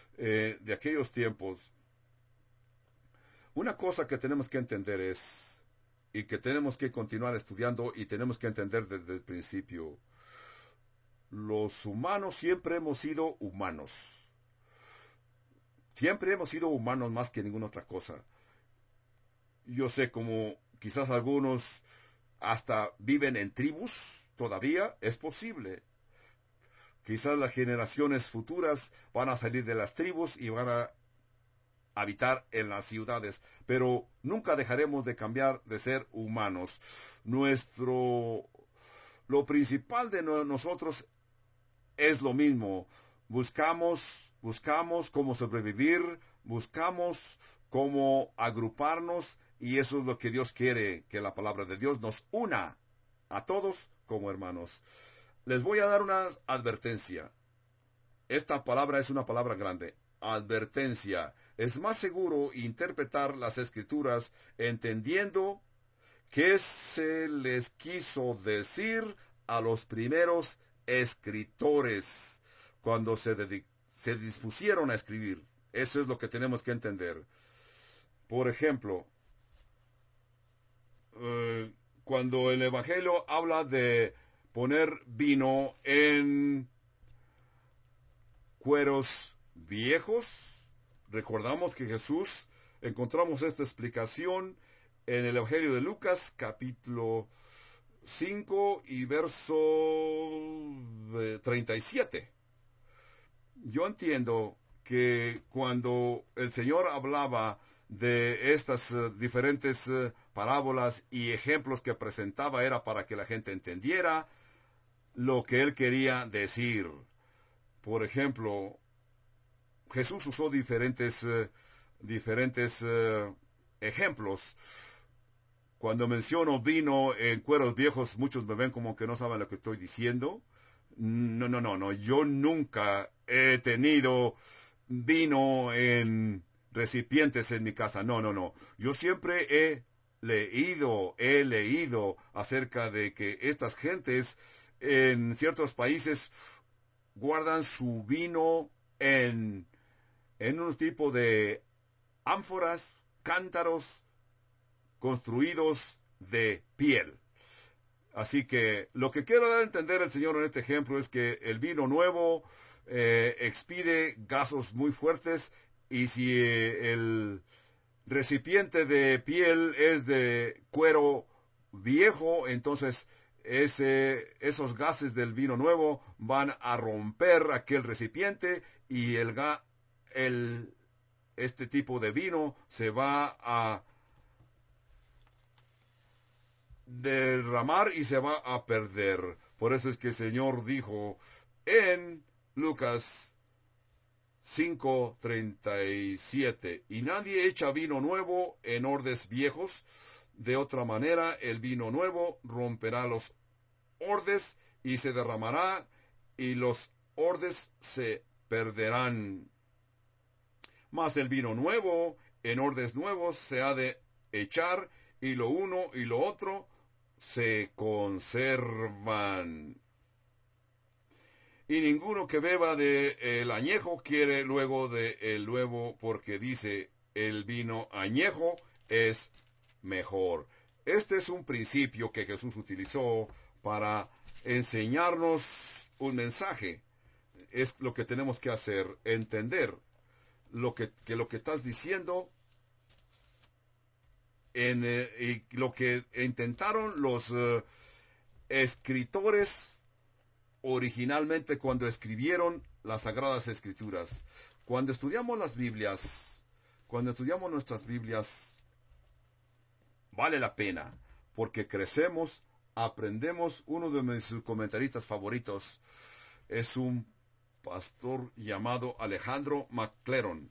[SPEAKER 1] Una cosa que tenemos que entender es, y que tenemos que continuar estudiando y tenemos que entender desde el principio, los humanos siempre hemos sido humanos. Siempre hemos sido humanos más que ninguna otra cosa. Yo sé como quizás algunos hasta viven en tribus, todavía es posible. Quizás las generaciones futuras van a salir de las tribus y van a habitar en las ciudades, pero nunca dejaremos de cambiar de ser humanos. Lo principal de nosotros es lo mismo. Buscamos cómo sobrevivir, buscamos cómo agruparnos, y eso es lo que Dios quiere, que la palabra de Dios nos una a todos como hermanos. Les voy a dar una advertencia. Esta palabra es una palabra grande. Advertencia. Es más seguro interpretar las Escrituras entendiendo qué se les quiso decir a los primeros escritores cuando se dispusieron a escribir. Eso es lo que tenemos que entender. Por ejemplo, cuando el Evangelio habla de poner vino en cueros viejos, recordamos que Jesús, encontramos esta explicación en el Evangelio de Lucas, capítulo 5 y verso 37. Yo entiendo que cuando el Señor hablaba de estas diferentes parábolas y ejemplos que presentaba, era para que la gente entendiera lo que Él quería decir. Por ejemplo, Jesús usó diferentes ejemplos. Cuando menciono vino en cueros viejos, muchos me ven como que no saben lo que estoy diciendo. No. Yo nunca he tenido vino en recipientes en mi casa. No. Yo siempre he leído acerca de que estas gentes en ciertos países guardan su vino en un tipo de ánforas, cántaros construidos de piel. Así que lo que quiero dar a entender el Señor en este ejemplo es que el vino nuevo expide gases muy fuertes, y si el recipiente de piel es de cuero viejo, entonces esos gases del vino nuevo van a romper aquel recipiente, y este tipo de vino se va a derramar y se va a perder. Por eso es que el Señor dijo en Lucas 5:37, y nadie echa vino nuevo en ordes viejos, de otra manera el vino nuevo romperá los ordes y se derramará, y los ordes se perderán. Mas el vino nuevo en ordes nuevos se ha de echar, y lo uno y lo otro se conservan. Y ninguno que beba del añejo quiere luego del nuevo, porque dice, el vino añejo es mejor. Este es un principio que Jesús utilizó para enseñarnos un mensaje. Es lo que tenemos que hacer, entender lo que estás diciendo, y lo que intentaron los escritores originalmente cuando escribieron las Sagradas Escrituras. Cuando estudiamos las Biblias, cuando estudiamos nuestras Biblias, vale la pena, porque crecemos, aprendemos. Uno de mis comentaristas favoritos es un pastor llamado Alejandro McLaren.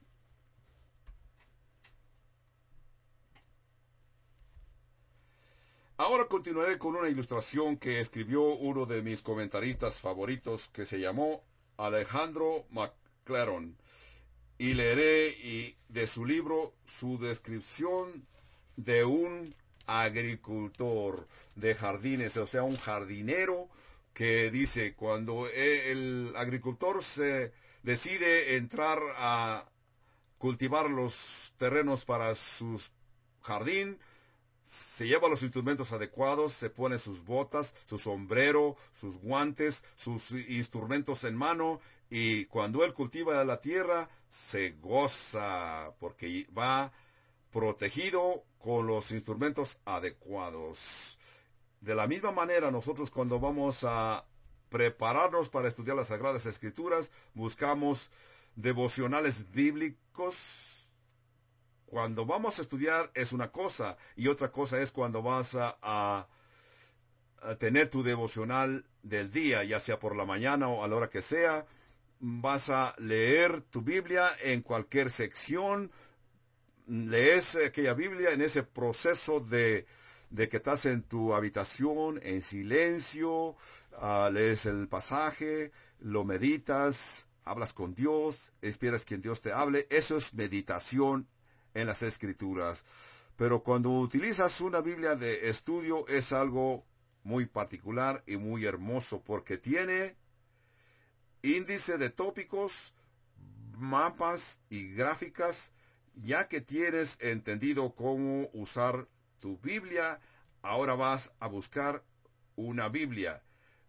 [SPEAKER 1] Ahora continuaré con una ilustración que escribió uno de mis comentaristas favoritos, que se llamó Alejandro McLaren, y leeré de su libro su descripción de un agricultor de jardines, o sea, un jardinero, que dice: cuando el agricultor se decide entrar a cultivar los terrenos para su jardín, se lleva los instrumentos adecuados, se pone sus botas, su sombrero, sus guantes, sus instrumentos en mano, y cuando él cultiva la tierra, se goza porque va protegido con los instrumentos adecuados. De la misma manera, nosotros cuando vamos a prepararnos para estudiar las Sagradas Escrituras, buscamos devocionales bíblicos. Cuando vamos a estudiar es una cosa, y otra cosa es cuando vas a tener tu devocional del día, ya sea por la mañana o a la hora que sea. Vas a leer tu Biblia en cualquier sección. Lees aquella Biblia en ese proceso de que estás en tu habitación, en silencio, lees el pasaje, lo meditas, hablas con Dios, esperas que Dios te hable. Eso es meditación en las Escrituras. Pero cuando utilizas una Biblia de estudio es algo muy particular y muy hermoso, porque tiene índice de tópicos, mapas y gráficas. Ya que tienes entendido cómo usar tu Biblia, ahora vas a buscar una Biblia.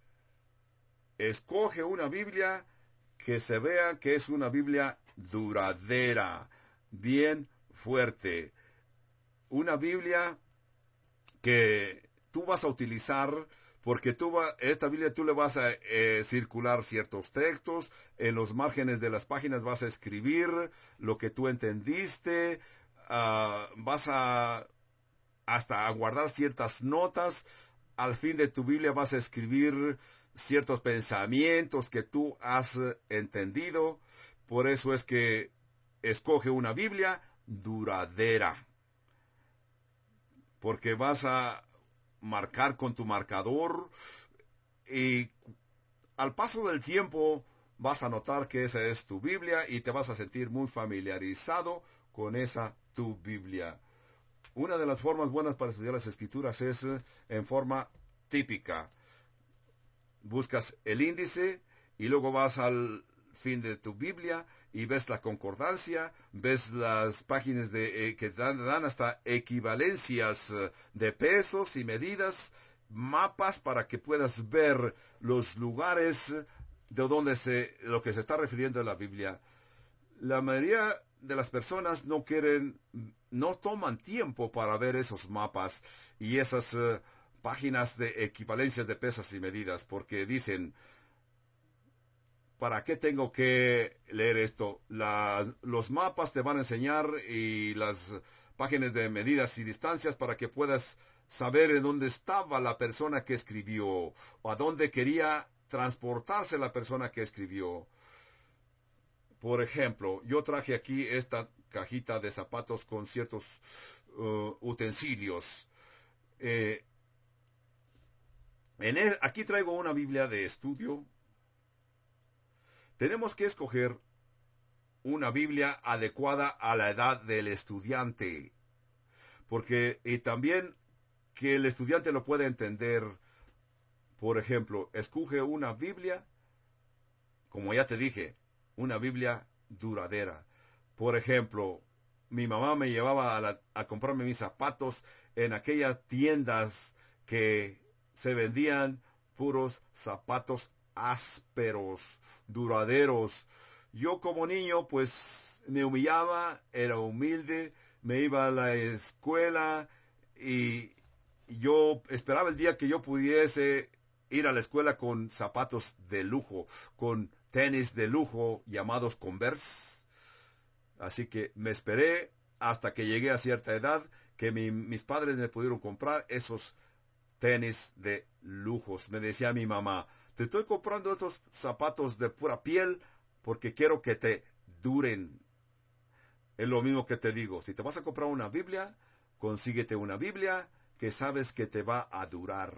[SPEAKER 1] Escoge una Biblia que se vea que es una Biblia duradera, bien fuerte. Una Biblia que tú vas a utilizar, porque esta Biblia tú le vas a circular ciertos textos, en los márgenes de las páginas vas a escribir lo que tú entendiste, vas hasta a guardar ciertas notas. Al fin de tu Biblia vas a escribir ciertos pensamientos que tú has entendido. Por eso es que escoge una Biblia duradera, porque vas a marcar con tu marcador, y al paso del tiempo vas a notar que esa es tu Biblia y te vas a sentir muy familiarizado con esa tu Biblia. Una de las formas buenas para estudiar las Escrituras es en forma típica. Buscas el índice y luego vas al fin de tu Biblia y ves la concordancia, ves las páginas que dan hasta equivalencias de pesos y medidas, mapas para que puedas ver los lugares de donde lo que se está refiriendo en la Biblia. La mayoría de las personas no toman tiempo para ver esos mapas y esas páginas de equivalencias de pesos y medidas, porque dicen: ¿para qué tengo que leer esto? Los mapas te van a enseñar, y las páginas de medidas y distancias, para que puedas saber en dónde estaba la persona que escribió, o a dónde quería transportarse la persona que escribió. Por ejemplo, yo traje aquí esta cajita de zapatos con ciertos utensilios. Aquí traigo una Biblia de estudio. Tenemos que escoger una Biblia adecuada a la edad del estudiante, y también que el estudiante lo pueda entender. Por ejemplo, escoge una Biblia, como ya te dije, una Biblia duradera. Por ejemplo, mi mamá me llevaba a comprarme mis zapatos en aquellas tiendas que se vendían puros zapatos ásperos, duraderos. Yo como niño pues me humillaba, era humilde, me iba a la escuela y yo esperaba el día que yo pudiese ir a la escuela con zapatos de lujo, con tenis de lujo llamados Converse. Así que me esperé hasta que llegué a cierta edad que mis padres me pudieron comprar esos tenis de lujos. Me decía mi mamá, te estoy comprando estos zapatos de pura piel porque quiero que te duren. Es lo mismo que te digo, si te vas a comprar una Biblia, consíguete una Biblia que sabes que te va a durar.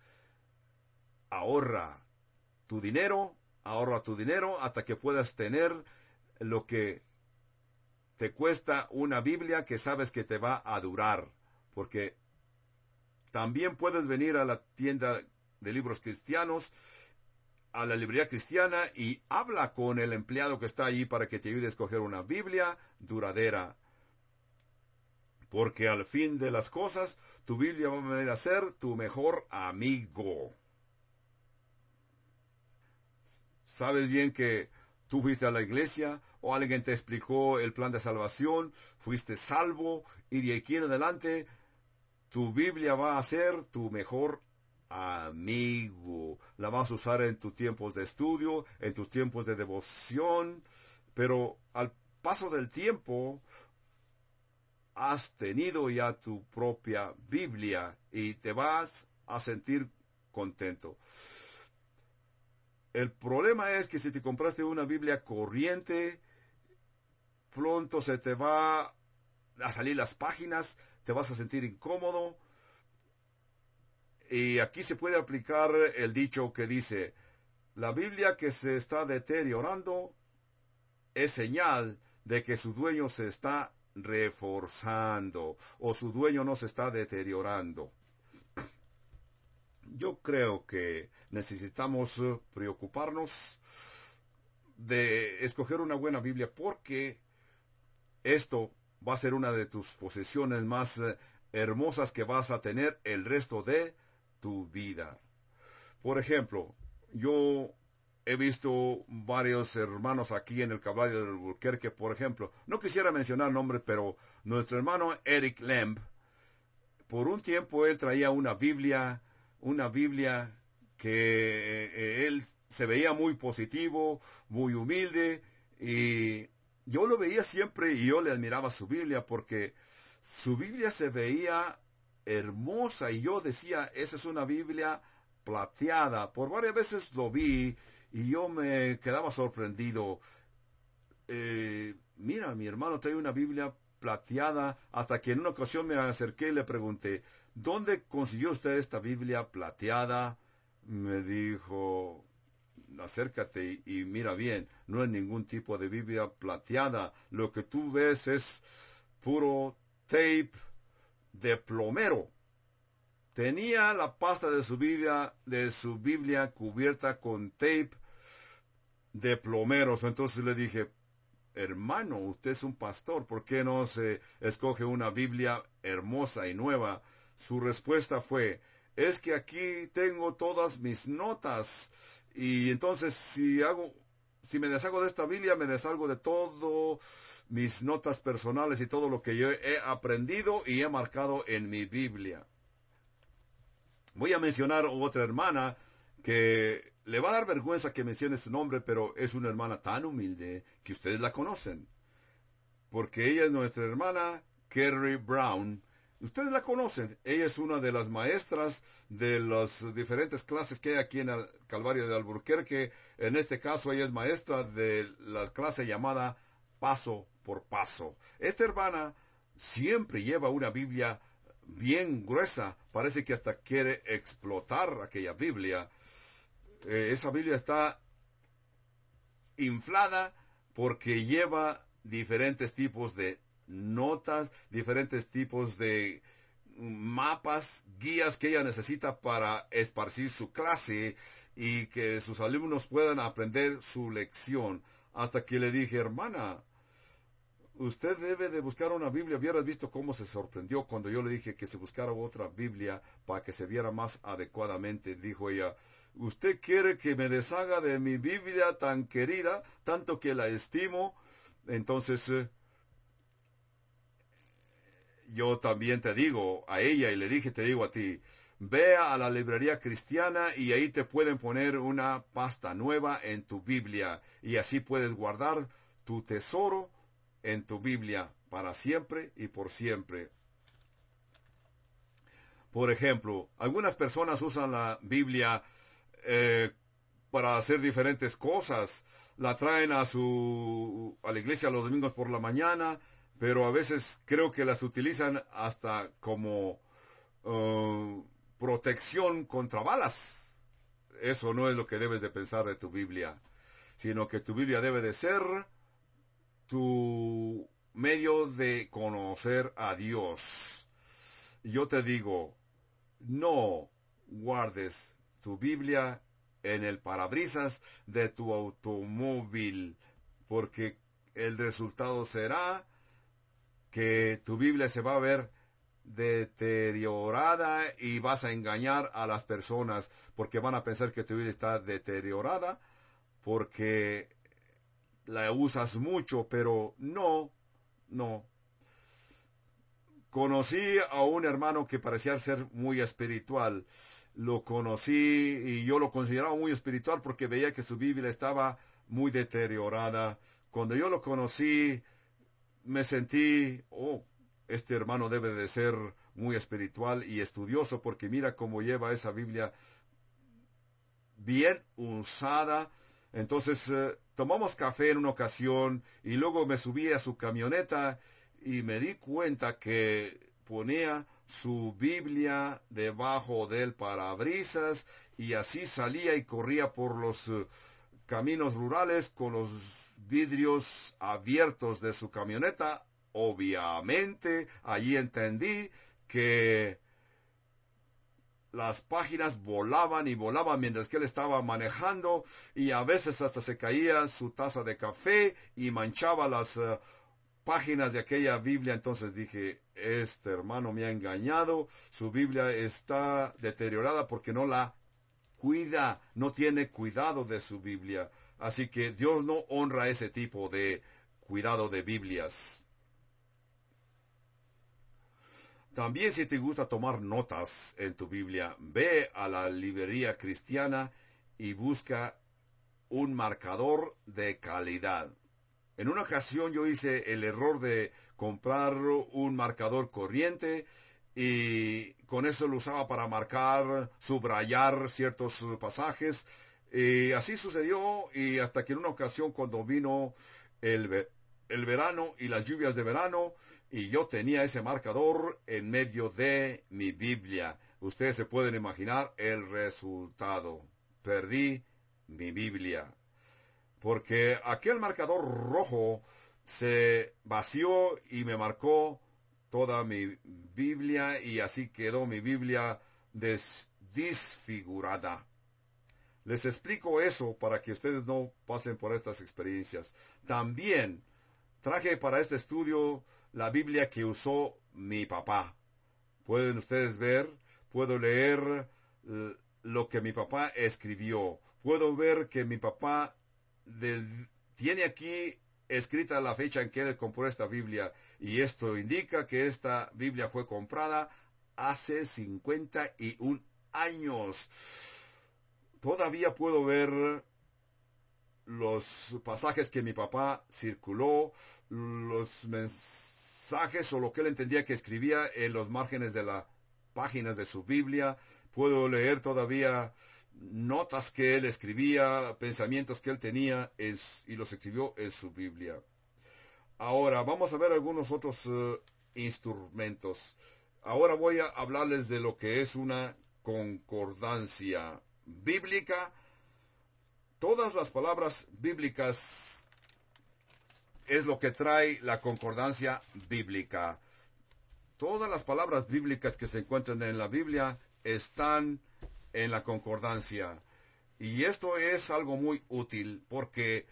[SPEAKER 1] Ahorra tu dinero hasta que puedas tener lo que te cuesta una Biblia que sabes que te va a durar. Porque también puedes venir a la tienda de libros cristianos, a la librería cristiana, y habla con el empleado que está allí para que te ayude a escoger una Biblia duradera. Porque al fin de las cosas, tu Biblia va a venir a ser tu mejor amigo. Sabes bien que tú fuiste a la iglesia o alguien te explicó el plan de salvación, fuiste salvo y de aquí en adelante tu Biblia va a ser tu mejor amigo. La vas a usar en tus tiempos de estudio, en tus tiempos de devoción, pero al paso del tiempo has tenido ya tu propia Biblia y te vas a sentir contento. El problema es que si te compraste una Biblia corriente, pronto se te va a salir las páginas, te vas a sentir incómodo. Y aquí se puede aplicar el dicho que dice, la Biblia que se está deteriorando es señal de que su dueño se está reforzando o su dueño no se está deteriorando. Yo creo que necesitamos preocuparnos de escoger una buena Biblia porque esto va a ser una de tus posesiones más hermosas que vas a tener el resto de tu vida. Por ejemplo, yo he visto varios hermanos aquí en el Calvario de Albuquerque, por ejemplo. No quisiera mencionar nombres, pero nuestro hermano Eric Lamb, por un tiempo él traía una Biblia que él se veía muy positivo, muy humilde, y yo lo veía siempre y yo le admiraba su Biblia porque su Biblia se veía hermosa y yo decía, esa es una Biblia plateada. Por varias veces lo vi y yo me quedaba sorprendido. Mira, mi hermano trae una Biblia plateada, hasta que en una ocasión me acerqué y le pregunté, ¿dónde consiguió usted esta Biblia plateada? Me dijo, acércate y mira bien, no es ningún tipo de Biblia plateada, lo que tú ves es puro tape de plomero. Tenía la pasta de su Biblia cubierta con tape de plomeros. Entonces le dije, hermano, usted es un pastor, ¿por qué no se escoge una Biblia hermosa y nueva? Su respuesta fue, es que aquí tengo todas mis notas, y entonces si me deshago de esta Biblia, me deshago de todo mis notas personales y todo lo que yo he aprendido y he marcado en mi Biblia. Voy a mencionar otra hermana que le va a dar vergüenza que mencione su nombre, pero es una hermana tan humilde que ustedes la conocen. Porque ella es nuestra hermana Kerry Brown. Ustedes la conocen. Ella es una de las maestras de las diferentes clases que hay aquí en el Calvario de Albuquerque. En este caso, ella es maestra de la clase llamada Paso por Paso. Esta hermana siempre lleva una Biblia bien gruesa, parece que hasta quiere explotar aquella Biblia. Esa Biblia está inflada porque lleva diferentes tipos de notas, diferentes tipos de mapas, guías que ella necesita para esparcir su clase y que sus alumnos puedan aprender su lección. Hasta que le dije, hermana, usted debe de buscar una Biblia. Hubieras visto cómo se sorprendió cuando yo le dije que se buscara otra Biblia para que se viera más adecuadamente. Dijo ella, ¿usted quiere que me deshaga de mi Biblia tan querida, tanto que la estimo? Entonces, yo también te digo a ella y le dije, te digo a ti, Ve a la librería cristiana y ahí te pueden poner una pasta nueva en tu Biblia. Y así puedes guardar tu tesoro en tu Biblia para siempre y por siempre. Por ejemplo, algunas personas usan la Biblia para hacer diferentes cosas. La traen a la iglesia los domingos por la mañana, pero a veces creo que las utilizan hasta como protección contra balas. Eso no es lo que debes de pensar de tu Biblia, sino que tu Biblia debe de ser tu medio de conocer a Dios. Yo te digo, no guardes tu Biblia en el parabrisas de tu automóvil, porque el resultado será que tu Biblia se va a ver deteriorada y vas a engañar a las personas, porque van a pensar que tu Biblia está deteriorada porque la usas mucho, pero no. Conocí a un hermano que parecía ser muy espiritual. Lo conocí y yo lo consideraba muy espiritual porque veía que su Biblia estaba muy deteriorada. Cuando yo lo conocí, me sentí, este hermano debe de ser muy espiritual y estudioso porque mira cómo lleva esa Biblia bien usada. Entonces tomamos café en una ocasión y luego me subí a su camioneta y me di cuenta que ponía su Biblia debajo del parabrisas y así salía y corría por los caminos rurales con los vidrios abiertos de su camioneta. Obviamente, allí entendí que las páginas volaban y volaban mientras que él estaba manejando y a veces hasta se caía su taza de café y manchaba las páginas de aquella Biblia. Entonces dije, este hermano me ha engañado, su Biblia está deteriorada porque no la cuida, no tiene cuidado de su Biblia. Así que Dios no honra ese tipo de cuidado de Biblias. También si te gusta tomar notas en tu Biblia, ve a la librería cristiana y busca un marcador de calidad. En una ocasión yo hice el error de comprar un marcador corriente y con eso lo usaba para marcar, subrayar ciertos pasajes. Y así sucedió y hasta que en una ocasión cuando vino el verano y las lluvias de verano y yo tenía ese marcador en medio de mi Biblia. Ustedes se pueden imaginar el resultado. Perdí mi Biblia. Porque aquel marcador rojo se vació y me marcó toda mi Biblia y así quedó mi Biblia disfigurada. Les explico eso para que ustedes no pasen por estas experiencias. También traje para este estudio la Biblia que usó mi papá. Pueden ustedes ver, puedo leer lo que mi papá escribió. Puedo ver que mi papá tiene aquí escrita la fecha en que él compró esta Biblia. Y esto indica que esta Biblia fue comprada hace 51 años. Todavía puedo ver los pasajes que mi papá circuló, los mensajes o lo que él entendía que escribía en los márgenes de las páginas de su Biblia. Puedo leer todavía notas que él escribía, pensamientos que él tenía y los escribió en su Biblia. Ahora vamos a ver algunos otros instrumentos. Ahora voy a hablarles de lo que es una concordancia bíblica. Todas las palabras bíblicas es lo que trae la concordancia bíblica. Todas las palabras bíblicas que se encuentran en la Biblia están en la concordancia. Y esto es algo muy útil porque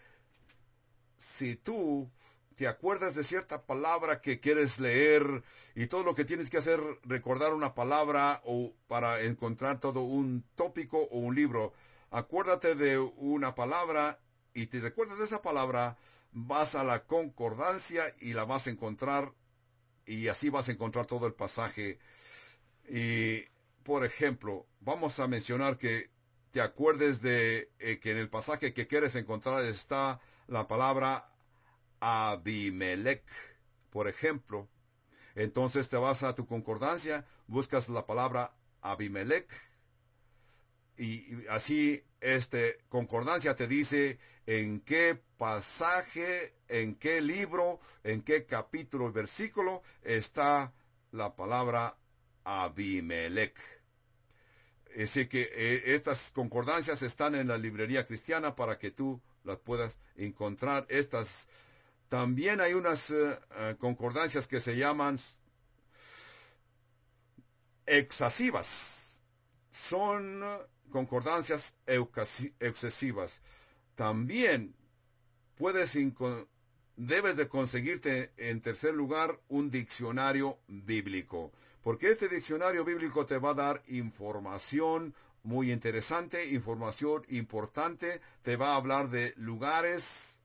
[SPEAKER 1] si tú te acuerdas de cierta palabra que quieres leer y todo lo que tienes que hacer recordar una palabra o para encontrar todo un tópico o un libro, acuérdate de una palabra y te recuerdas de esa palabra, vas a la concordancia y la vas a encontrar y así vas a encontrar todo el pasaje. Y por ejemplo, vamos a mencionar que te acuerdes de que en el pasaje que quieres encontrar está la palabra Abimelech, por ejemplo. Entonces te vas a tu concordancia, buscas la palabra Abimelech y así concordancia te dice en qué pasaje, en qué libro, en qué capítulo y versículo está la palabra Abimelech. Así que estas concordancias están en la librería cristiana para que tú las puedas encontrar. También hay unas concordancias que se llaman excesivas. Son concordancias excesivas. También debes de conseguirte en tercer lugar un diccionario bíblico, porque este diccionario bíblico te va a dar información muy interesante, información importante, te va a hablar de lugares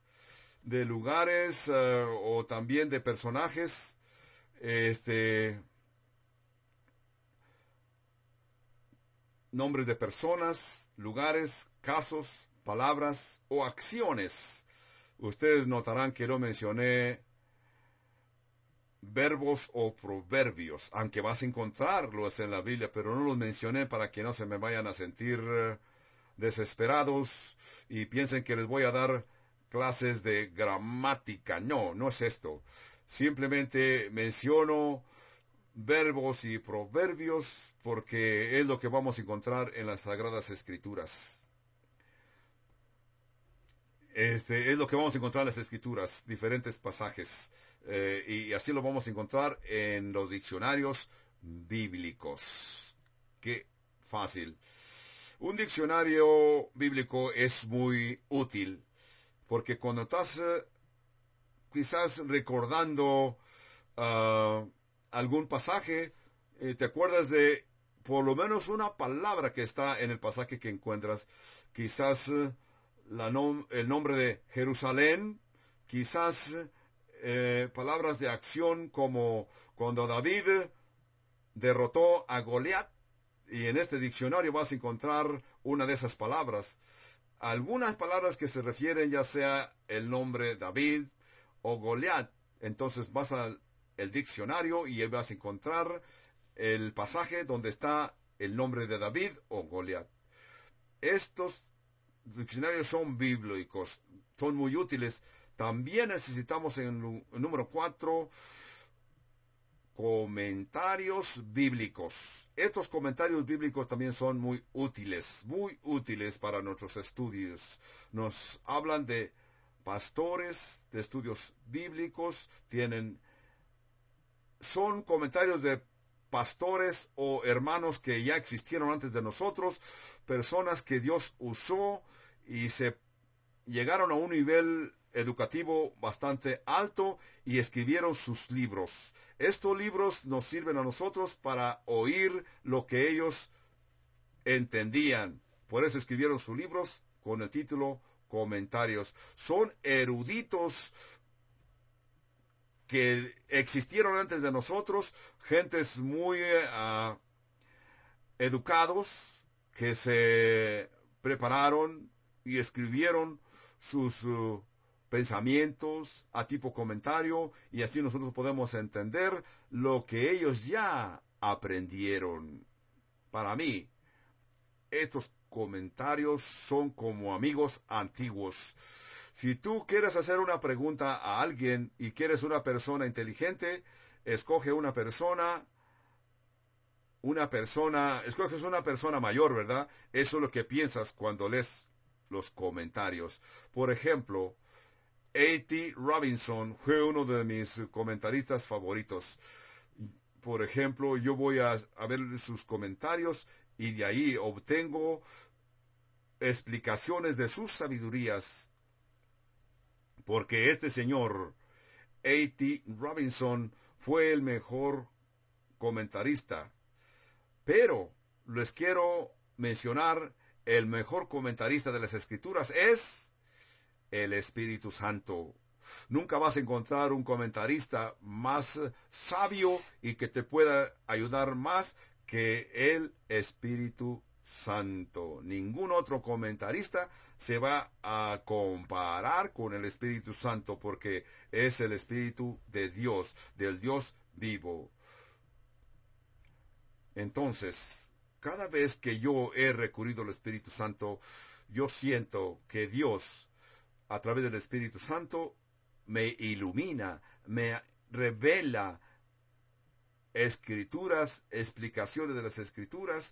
[SPEAKER 1] o también de personajes, nombres de personas, lugares, casos, palabras o acciones. Ustedes notarán que no mencioné verbos o proverbios, aunque vas a encontrarlos en la Biblia, pero no los mencioné para que no se me vayan a sentir desesperados y piensen que les voy a dar clases de gramática. No, no es esto. Simplemente menciono verbos y proverbios porque es lo que vamos a encontrar en las Sagradas Escrituras. Es lo que vamos a encontrar en las Escrituras, diferentes pasajes, y así lo vamos a encontrar en los diccionarios bíblicos. Qué fácil. Un diccionario bíblico es muy útil, porque cuando estás quizás recordando algún pasaje, te acuerdas de por lo menos una palabra que está en el pasaje que encuentras, quizás el nombre de Jerusalén, quizás palabras de acción como cuando David derrotó a Goliat, y en este diccionario vas a encontrar una de esas palabras. Algunas palabras que se refieren ya sea el nombre David o Goliat. Entonces vas al diccionario y vas a encontrar el pasaje donde está el nombre de David o Goliat. Estos diccionarios son bíblicos, son muy útiles. También necesitamos en el número 4 comentarios bíblicos. Estos comentarios bíblicos también son muy útiles para nuestros estudios. Nos hablan de pastores, de estudios bíblicos, son comentarios de pastores o hermanos que ya existieron antes de nosotros, personas que Dios usó y se llegaron a un nivel educativo bastante alto y escribieron sus libros. Estos libros nos sirven a nosotros para oír lo que ellos entendían. Por eso escribieron sus libros con el título Comentarios. Son eruditos que existieron antes de nosotros, gentes muy educados que se prepararon y escribieron sus pensamientos a tipo comentario, y así nosotros podemos entender lo que ellos ya aprendieron. Para mí, estos comentarios son como amigos antiguos. Si tú quieres hacer una pregunta a alguien y quieres una persona inteligente, escoges una persona mayor, ¿verdad? Eso es lo que piensas cuando lees los comentarios. Por ejemplo, A.T. Robinson fue uno de mis comentaristas favoritos. Por ejemplo, yo voy a ver sus comentarios y de ahí obtengo explicaciones de sus sabidurías. Porque este señor, A.T. Robinson, fue el mejor comentarista. Pero les quiero mencionar, el mejor comentarista de las Escrituras es el Espíritu Santo. Nunca vas a encontrar un comentarista más sabio y que te pueda ayudar más que el Espíritu Santo. Ningún otro comentarista se va a comparar con el Espíritu Santo, porque es el Espíritu de Dios, del Dios vivo. Entonces, cada vez que yo he recurrido al Espíritu Santo, yo siento que Dios, a través del Espíritu Santo, me ilumina, me revela escrituras, explicaciones de las escrituras,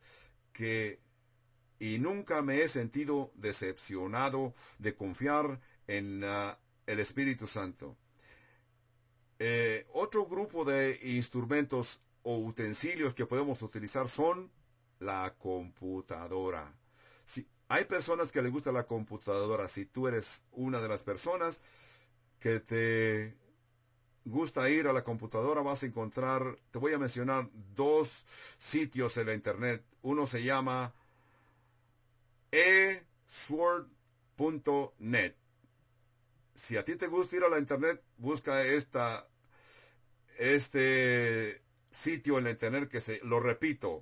[SPEAKER 1] y nunca me he sentido decepcionado de confiar en el Espíritu Santo. Otro grupo de instrumentos o utensilios que podemos utilizar son la computadora. Si hay personas que les gusta la computadora, si tú eres una de las personas que te gusta ir a la computadora, vas a encontrar, te voy a mencionar 2 sitios en la internet. Uno se llama esword.net. Si a ti te gusta ir a la internet, busca este sitio en la internet lo repito,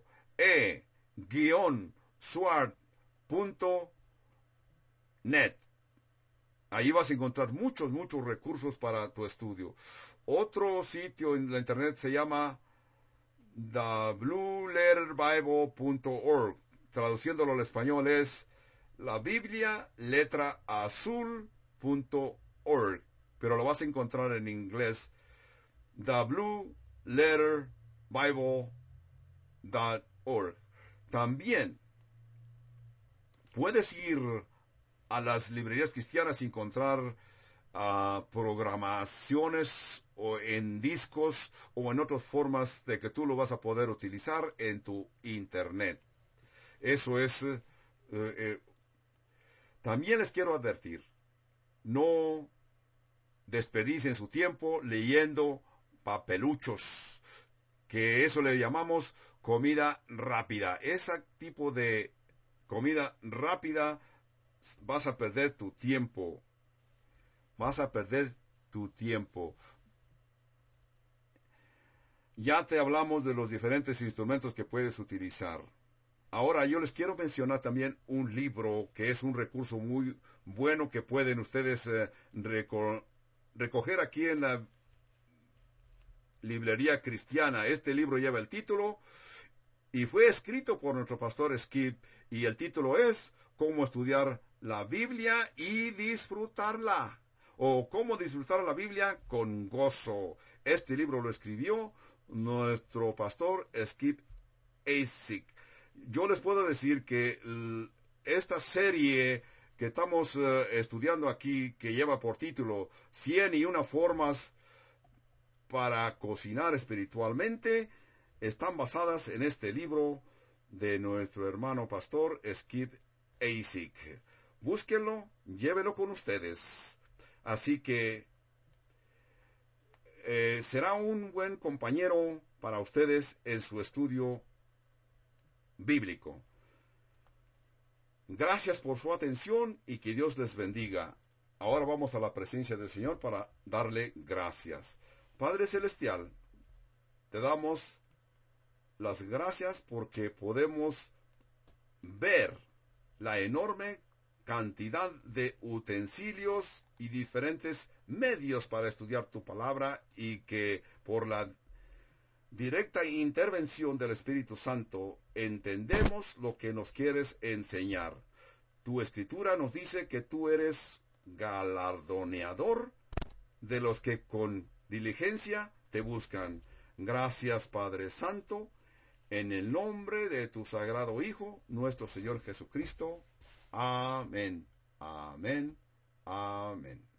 [SPEAKER 1] e-sword.net. Ahí vas a encontrar muchos recursos para tu estudio. Otro sitio en la internet se llama theblueletterbible.org. Traduciéndolo al español es la Biblia letra azul.org. Pero lo vas a encontrar en inglés, theblueletterbible.org. También puedes ir a las librerías cristianas y encontrar programaciones o en discos o en otras formas de que tú lo vas a poder utilizar en tu internet. Eso es. También les quiero advertir, no desperdicien su tiempo leyendo papeluchos, que eso le llamamos comida rápida. Ese tipo de comida rápida, vas a perder tu tiempo. Vas a perder tu tiempo. Ya te hablamos de los diferentes instrumentos que puedes utilizar. Ahora yo les quiero mencionar también un libro que es un recurso muy bueno que pueden ustedes recoger aquí en la librería cristiana. Este libro lleva el título y fue escrito por nuestro pastor Skip, y el título es Cómo estudiar la Biblia y disfrutarla, o Cómo disfrutar la Biblia con gozo. Este libro lo escribió nuestro pastor Skip Heitzig. Yo les puedo decir que esta serie que estamos estudiando aquí, que lleva por título 101 formas para cocinar espiritualmente, están basadas en este libro de nuestro hermano pastor Skip Heitzig. Búsquenlo, llévenlo con ustedes. Así que será un buen compañero para ustedes en su estudio bíblico. Gracias por su atención y que Dios les bendiga. Ahora vamos a la presencia del Señor para darle gracias. Padre Celestial, te damos las gracias porque podemos ver la enorme cantidad de utensilios y diferentes medios para estudiar tu palabra, y que por la directa intervención del Espíritu Santo entendemos lo que nos quieres enseñar. Tu escritura nos dice que tú eres galardoneador de los que con diligencia te buscan. Gracias, Padre Santo, en el nombre de tu sagrado Hijo, nuestro Señor Jesucristo. Amén. Amén. Amén.